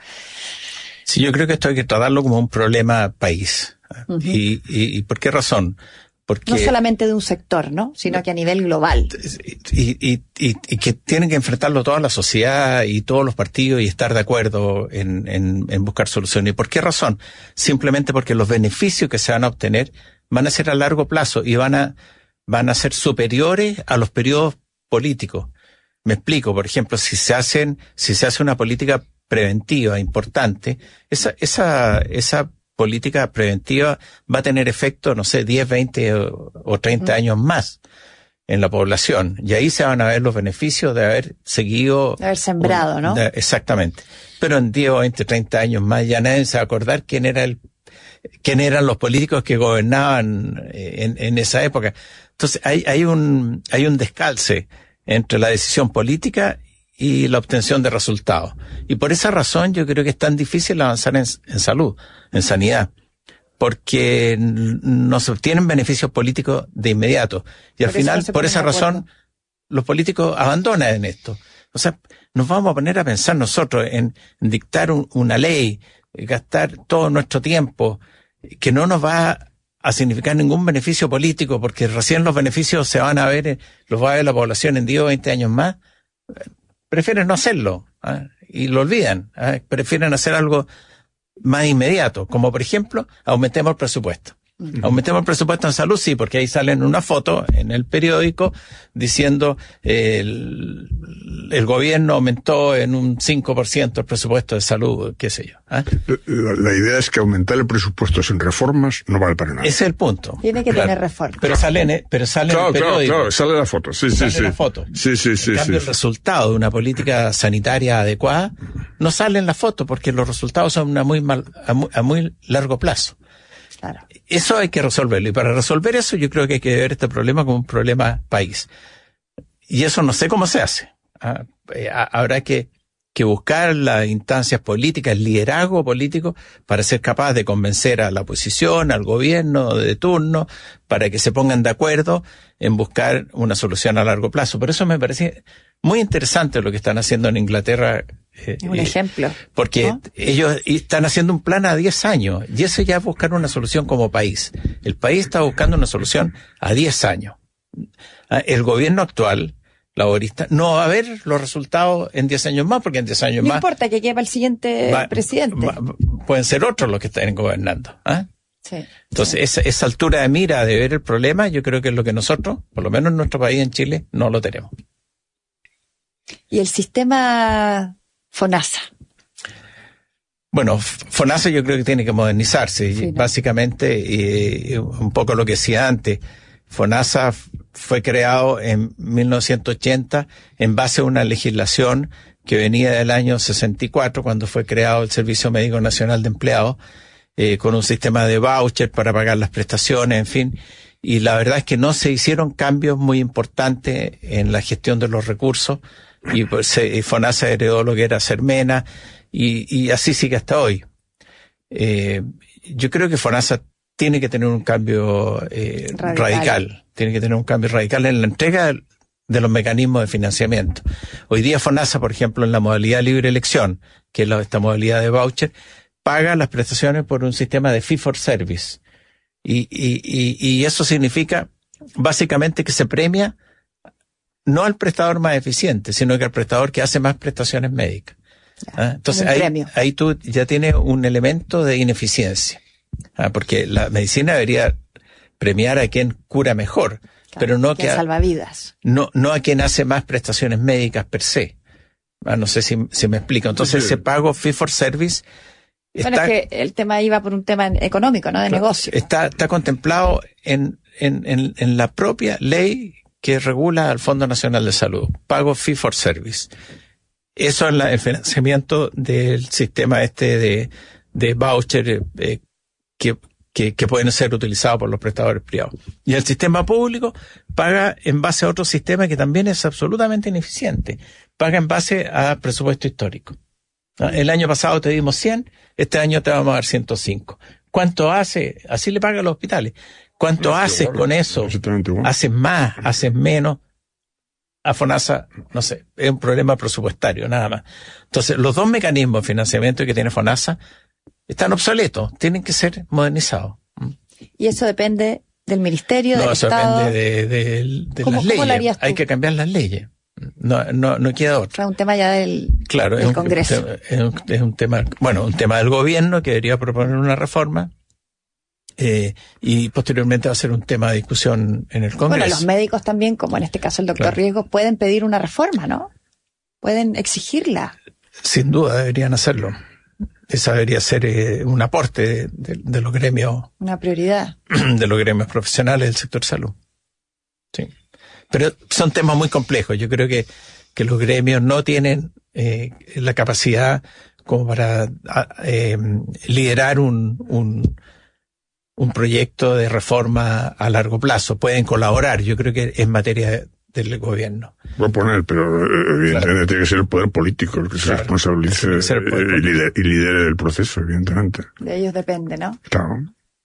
D: Sí, yo creo que esto hay que tratarlo como un problema país. Uh-huh. ¿Y, y, y por qué razón? Porque
B: no solamente de un sector, ¿no? Sino que a nivel global.
D: Y, y, y, y que tienen que enfrentarlo toda la sociedad y todos los partidos y estar de acuerdo en, en, en buscar soluciones. ¿Y por qué razón? Simplemente porque los beneficios que se van a obtener van a ser a largo plazo y van a, van a ser superiores a los periodos políticos. Me explico, por ejemplo, si se hacen, si se hace una política preventiva importante, esa, esa, esa política preventiva va a tener efecto, no sé, diez, veinte o, o treinta uh-huh. años más en la población. Y ahí se van a ver los beneficios de haber seguido.
B: De haber sembrado, un, ¿no?
D: De, exactamente. Pero en diez, veinte, treinta años más ya nadie se va a acordar quién era el, quién eran los políticos que gobernaban en, en esa época. Entonces hay, hay un, hay un descalce entre la decisión política y la obtención de resultados. Y por esa razón yo creo que es tan difícil avanzar en, en salud, en sanidad, porque no se obtienen beneficios políticos de inmediato. Y al final, no por esa razón, los políticos abandonan en esto. O sea, nos vamos a poner a pensar nosotros en, en dictar un, una ley, gastar todo nuestro tiempo, que no nos va a significar ningún beneficio político, porque recién los beneficios se van a ver, los va a ver la población en diez o veinte años más. Prefieren no hacerlo, ¿eh? Y lo olvidan, ¿eh? Prefieren hacer algo más inmediato, como por ejemplo, aumentemos el presupuesto. Aumentemos el presupuesto en salud, sí, porque ahí salen una foto en el periódico diciendo eh, el, el gobierno aumentó en un cinco por ciento el presupuesto de salud, qué sé yo. ¿eh?
C: La, la idea es que aumentar el presupuesto sin reformas no vale para nada.
D: Ese es el punto.
B: Tiene que
D: claro.
B: tener reformas.
D: Pero sale en, pero sale
C: claro,
D: en el periódico.
C: Claro, claro, sale la foto. Sí,
D: sale
C: sí, sí.
D: la foto.
C: Sí, sí, sí.
D: En cambio,
C: sí,
D: el
C: sí.
D: resultado de una política sanitaria adecuada no sale en la foto porque los resultados son a muy, mal, a muy, a muy largo plazo.
B: Claro.
D: Eso hay que resolverlo. Y para resolver eso yo creo que hay que ver este problema como un problema país. Y eso no sé cómo se hace. Ah, eh, habrá que, que buscar las instancias políticas, el liderazgo político para ser capaz de convencer a la oposición, al gobierno de turno, para que se pongan de acuerdo en buscar una solución a largo plazo. Por eso me parece muy interesante lo que están haciendo en Inglaterra. Eh,
B: un ejemplo.
D: Porque
B: ¿no?
D: ellos están haciendo un plan a diez años y eso ya es buscar una solución como país. El país está buscando una solución a diez años. El gobierno actual, laborista, no va a ver los resultados en diez años más, porque en diez años
B: no
D: más...
B: No importa que lleve el siguiente
D: va,
B: presidente.
D: Va, pueden ser otros los que estén gobernando. ¿eh?
B: Sí,
D: Entonces,
B: sí.
D: Esa, esa altura de mira de ver el problema, yo creo que es lo que nosotros, por lo menos en nuestro país, en Chile, no lo tenemos.
B: ¿Y el sistema FONASA?
D: Bueno, FONASA yo creo que tiene que modernizarse. Sí, ¿no? Básicamente, eh, un poco lo que decía antes, FONASA fue creado en mil novecientos ochenta en base a una legislación que venía del año sesenta y cuatro, cuando fue creado el Servicio Médico Nacional de Empleados, eh, con un sistema de voucher para pagar las prestaciones, en fin. Y la verdad es que no se hicieron cambios muy importantes en la gestión de los recursos, y pues se, FONASA heredó lo que era Sermena, y, y así sigue hasta hoy. Eh, yo creo que FONASA tiene que tener un cambio eh, radical. radical, tiene que tener un cambio radical en la entrega de los mecanismos de financiamiento. Hoy día FONASA, por ejemplo, en la modalidad libre elección, que es la, esta modalidad de voucher, paga las prestaciones por un sistema de fee for service. Y, y, y, y eso significa básicamente que se premia no al prestador más eficiente, sino que al prestador que hace más prestaciones médicas. ¿Ah? Entonces ahí, ahí tú ya tienes un elemento de ineficiencia. Ah, porque la medicina debería premiar a quien cura mejor, claro, pero no que a,
B: salva vidas.
D: No, no a quien hace más prestaciones médicas per se. Ah, no sé si, si me explico. Entonces sí, ese pago fee for service
B: bueno,
D: está,
B: es que el tema iba por un tema económico, ¿no? De
D: claro,
B: negocio.
D: Está, está contemplado en, en, en, en la propia ley que regula al Fondo Nacional de Salud. Pago fee for service. Eso es la, el financiamiento del sistema este de, de voucher eh, que, que, que pueden ser utilizados por los prestadores privados. Y el sistema público paga en base a otro sistema que también es absolutamente ineficiente. Paga en base a presupuesto histórico. El año pasado te dimos cien, este año te vamos a dar ciento cinco. ¿Cuánto hace? Así le pagan los hospitales. ¿Cuánto no, haces claro, con eso? ¿Haces más? ¿Haces menos? A FONASA, no sé, es un problema presupuestario, nada más. Entonces, los dos mecanismos de financiamiento que tiene FONASA están obsoletos, tienen que ser modernizados.
B: ¿Y eso depende del Ministerio, del
D: no, eso
B: Estado?
D: depende de, de, de
B: ¿Cómo,
D: las leyes.
B: ¿Cómo lo harías tú?
D: Hay que cambiar las leyes. No, no, no queda otra.
B: Es un tema ya del,
D: claro,
B: del
D: es un,
B: Congreso.
D: Es un, es un tema, bueno, un tema del gobierno que debería proponer una reforma. Eh, y posteriormente va a ser un tema de discusión en el Congreso.
B: Bueno, los médicos también, como en este caso el doctor claro. Riesgo, pueden pedir una reforma, ¿no? Pueden exigirla.
D: Sin duda deberían hacerlo. Esa debería ser eh, un aporte de, de, de los gremios.
B: Una prioridad.
D: De los gremios profesionales del sector salud. Sí. Pero son temas muy complejos. Yo creo que, que los gremios no tienen eh, la capacidad como para eh, liderar un, un un proyecto de reforma a largo plazo. Pueden colaborar, yo creo que en materia del gobierno.
C: Voy a poner, pero evidentemente claro. tiene que ser el poder político el que claro. se responsabilice y lidere, y lidere el proceso, evidentemente.
B: De ellos depende, ¿no?
C: Claro.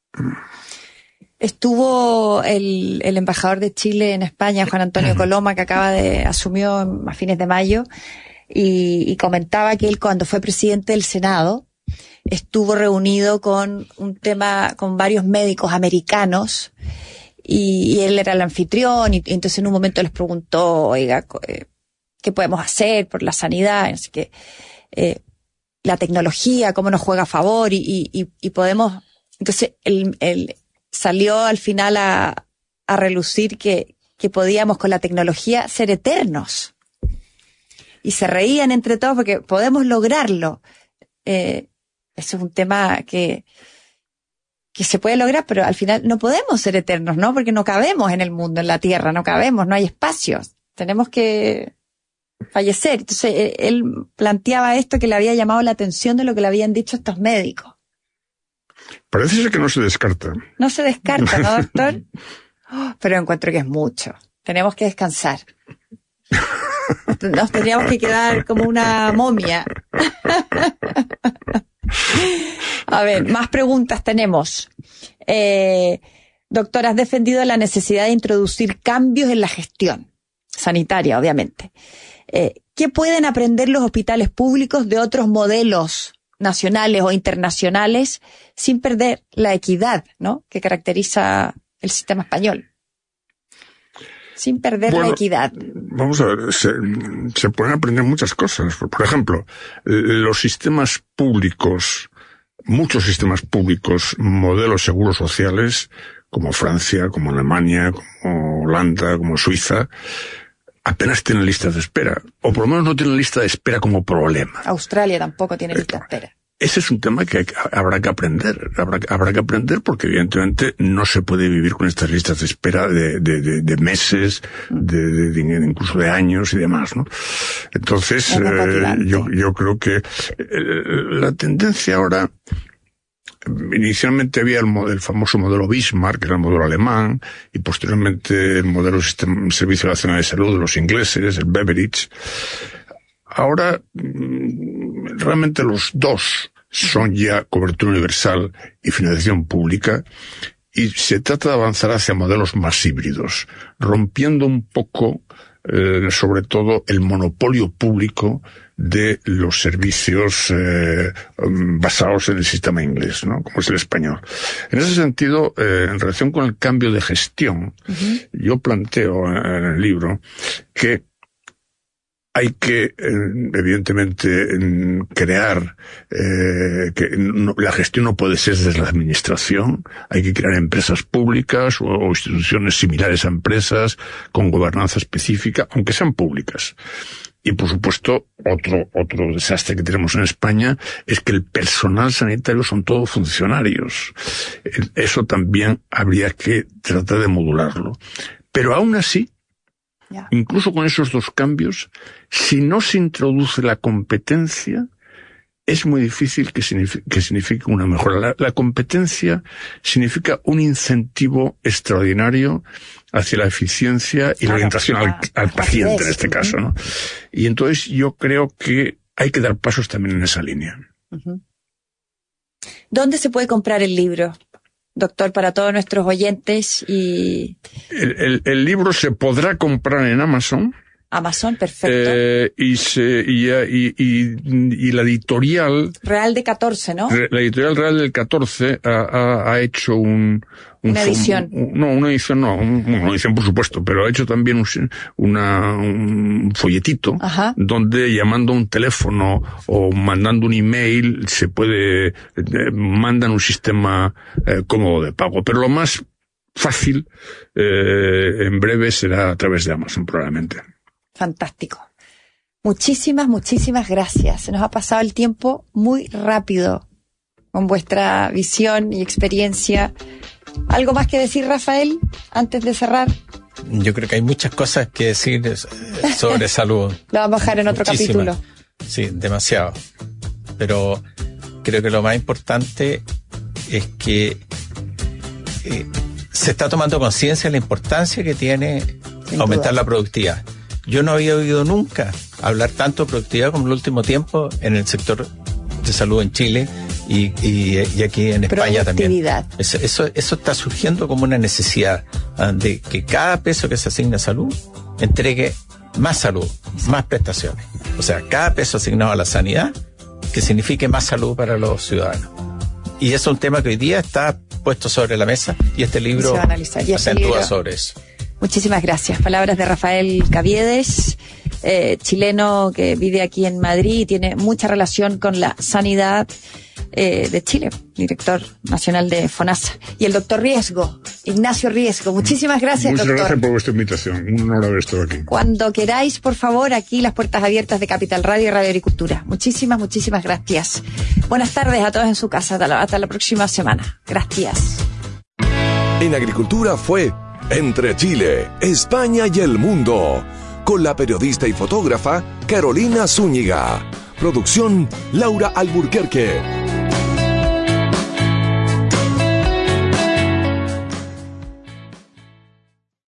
B: Estuvo el, el embajador de Chile en España, Juan Antonio Coloma, que acaba de, asumió a fines de mayo, y, y comentaba que él cuando fue presidente del Senado, estuvo reunido con un tema, con varios médicos americanos, y, y él era el anfitrión, y, y entonces en un momento les preguntó, oiga, ¿qué podemos hacer por la sanidad? Así que, eh, la tecnología, cómo nos juega a favor, y, y, y podemos, entonces el, el, salió al final a, a relucir que, que podíamos con la tecnología ser eternos. Y se reían entre todos porque podemos lograrlo. Eh, eso es un tema que, que se puede lograr, pero al final no podemos ser eternos, ¿no? Porque no cabemos en el mundo, en la Tierra, no cabemos, no hay espacios. Tenemos que fallecer. Entonces, él planteaba esto que le había llamado la atención de lo que le habían dicho estos médicos.
C: Parece ser que no se descarta.
B: No se descarta, ¿no, doctor? Oh, pero encuentro que es mucho. Tenemos que descansar. Nos tendríamos que quedar como una momia. A ver, más preguntas tenemos. Eh, doctor, has defendido la necesidad de introducir cambios en la gestión sanitaria, obviamente. Eh, ¿Qué pueden aprender los hospitales públicos de otros modelos nacionales o internacionales sin perder la equidad, ¿no?, que caracteriza el sistema español? Sin perder bueno, la equidad.
C: Vamos a ver, se, se pueden aprender muchas cosas. Por ejemplo, los sistemas públicos, muchos sistemas públicos, modelos seguros sociales, como Francia, como Alemania, como Holanda, como Suiza, apenas tienen listas de espera. O por lo menos no tienen lista de espera como problema.
B: Australia tampoco tiene lista de espera.
C: Ese es un tema que hay, habrá que aprender, habrá, habrá que aprender porque evidentemente no se puede vivir con estas listas de espera de, de, de, de meses, de, de, de, incluso de años y demás, ¿no? Entonces, eh, yo, yo creo que eh, la tendencia ahora, inicialmente había el, el famoso modelo Bismarck, que era el modelo alemán, y posteriormente el modelo sistema, Servicio Nacional de Salud de los ingleses, el Beveridge. Ahora, realmente los dos son ya cobertura universal y financiación pública, y se trata de avanzar hacia modelos más híbridos, rompiendo un poco, eh, sobre todo, el monopolio público de los servicios eh, basados en el sistema inglés, ¿no?, como es el español. En ese sentido, eh, en relación con el cambio de gestión, uh-huh. yo planteo en el libro que hay que, evidentemente, crear, eh, que no, la gestión no puede ser desde la administración, hay que crear empresas públicas o, o instituciones similares a empresas con gobernanza específica, aunque sean públicas. Y, por supuesto, otro, otro desastre que tenemos en España es que el personal sanitario son todos funcionarios. Eso también habría que tratar de modularlo. Pero aún así, Yeah. incluso con esos dos cambios, si no se introduce la competencia, es muy difícil que signifique, que signifique una mejora. La, la competencia significa un incentivo extraordinario hacia la eficiencia y claro, la orientación al, al paciente, en este uh-huh. caso, ¿no? Y entonces yo creo que hay que dar pasos también en esa línea.
B: Uh-huh. ¿Dónde se puede comprar el libro, doctor, para todos nuestros oyentes? Y
C: el, el, el libro se podrá comprar en Amazon.
B: Amazon, perfecto.
C: Eh, y, se, y, y, y, y la editorial
B: Real de catorce, ¿no?
C: La editorial Real del catorce ha, ha, ha hecho un, un
B: una edición.
C: Un, no, una edición no, un, una edición por supuesto, pero ha hecho también un, una, un folletito Ajá. donde llamando a un teléfono o mandando un email se puede, eh, mandan un sistema eh, cómodo de pago, pero lo más fácil eh, en breve será a través de Amazon probablemente.
B: Fantástico. Muchísimas, muchísimas gracias. Se nos ha pasado el tiempo muy rápido con vuestra visión y experiencia. ¿Algo más que decir, Rafael, antes de cerrar?
D: Yo creo que hay muchas cosas que decir sobre salud.
B: Lo vamos a dejar en otro
D: Muchísimas.
B: capítulo.
D: Sí, demasiado. Pero creo que lo más importante es que eh, se está tomando conciencia de la importancia que tiene Sin aumentar duda. la productividad. Yo no había oído nunca hablar tanto de productividad como en el último tiempo en el sector de salud en Chile y, y, y aquí en España también. Eso, eso, eso está surgiendo como una necesidad ¿eh? de que cada peso que se asigna a salud entregue más salud, más prestaciones. O sea, cada peso asignado a la sanidad que signifique más salud para los ciudadanos. Y eso es un tema que hoy día está puesto sobre la mesa y este libro
B: y
D: acentúa
B: este libro...
D: sobre eso.
B: Muchísimas gracias. Palabras de Rafael Caviedes, eh, chileno que vive aquí en Madrid y tiene mucha relación con la sanidad eh, de Chile, director nacional de FONASA. Y el doctor Riesgo, Ignacio Riesgo. Muchísimas gracias,
C: Muchas
B: doctor.
C: gracias por vuestra invitación. Un honor haber estado aquí.
B: Cuando queráis, por favor, aquí las puertas abiertas de Capital Radio y Radio Agricultura. Muchísimas, muchísimas gracias. Buenas tardes a todos en su casa. Hasta la, hasta la próxima semana. Gracias.
A: En Agricultura fue Entre Chile, España y el Mundo, con la periodista y fotógrafa Carolina Zúñiga. Producción Laura Alburquerque.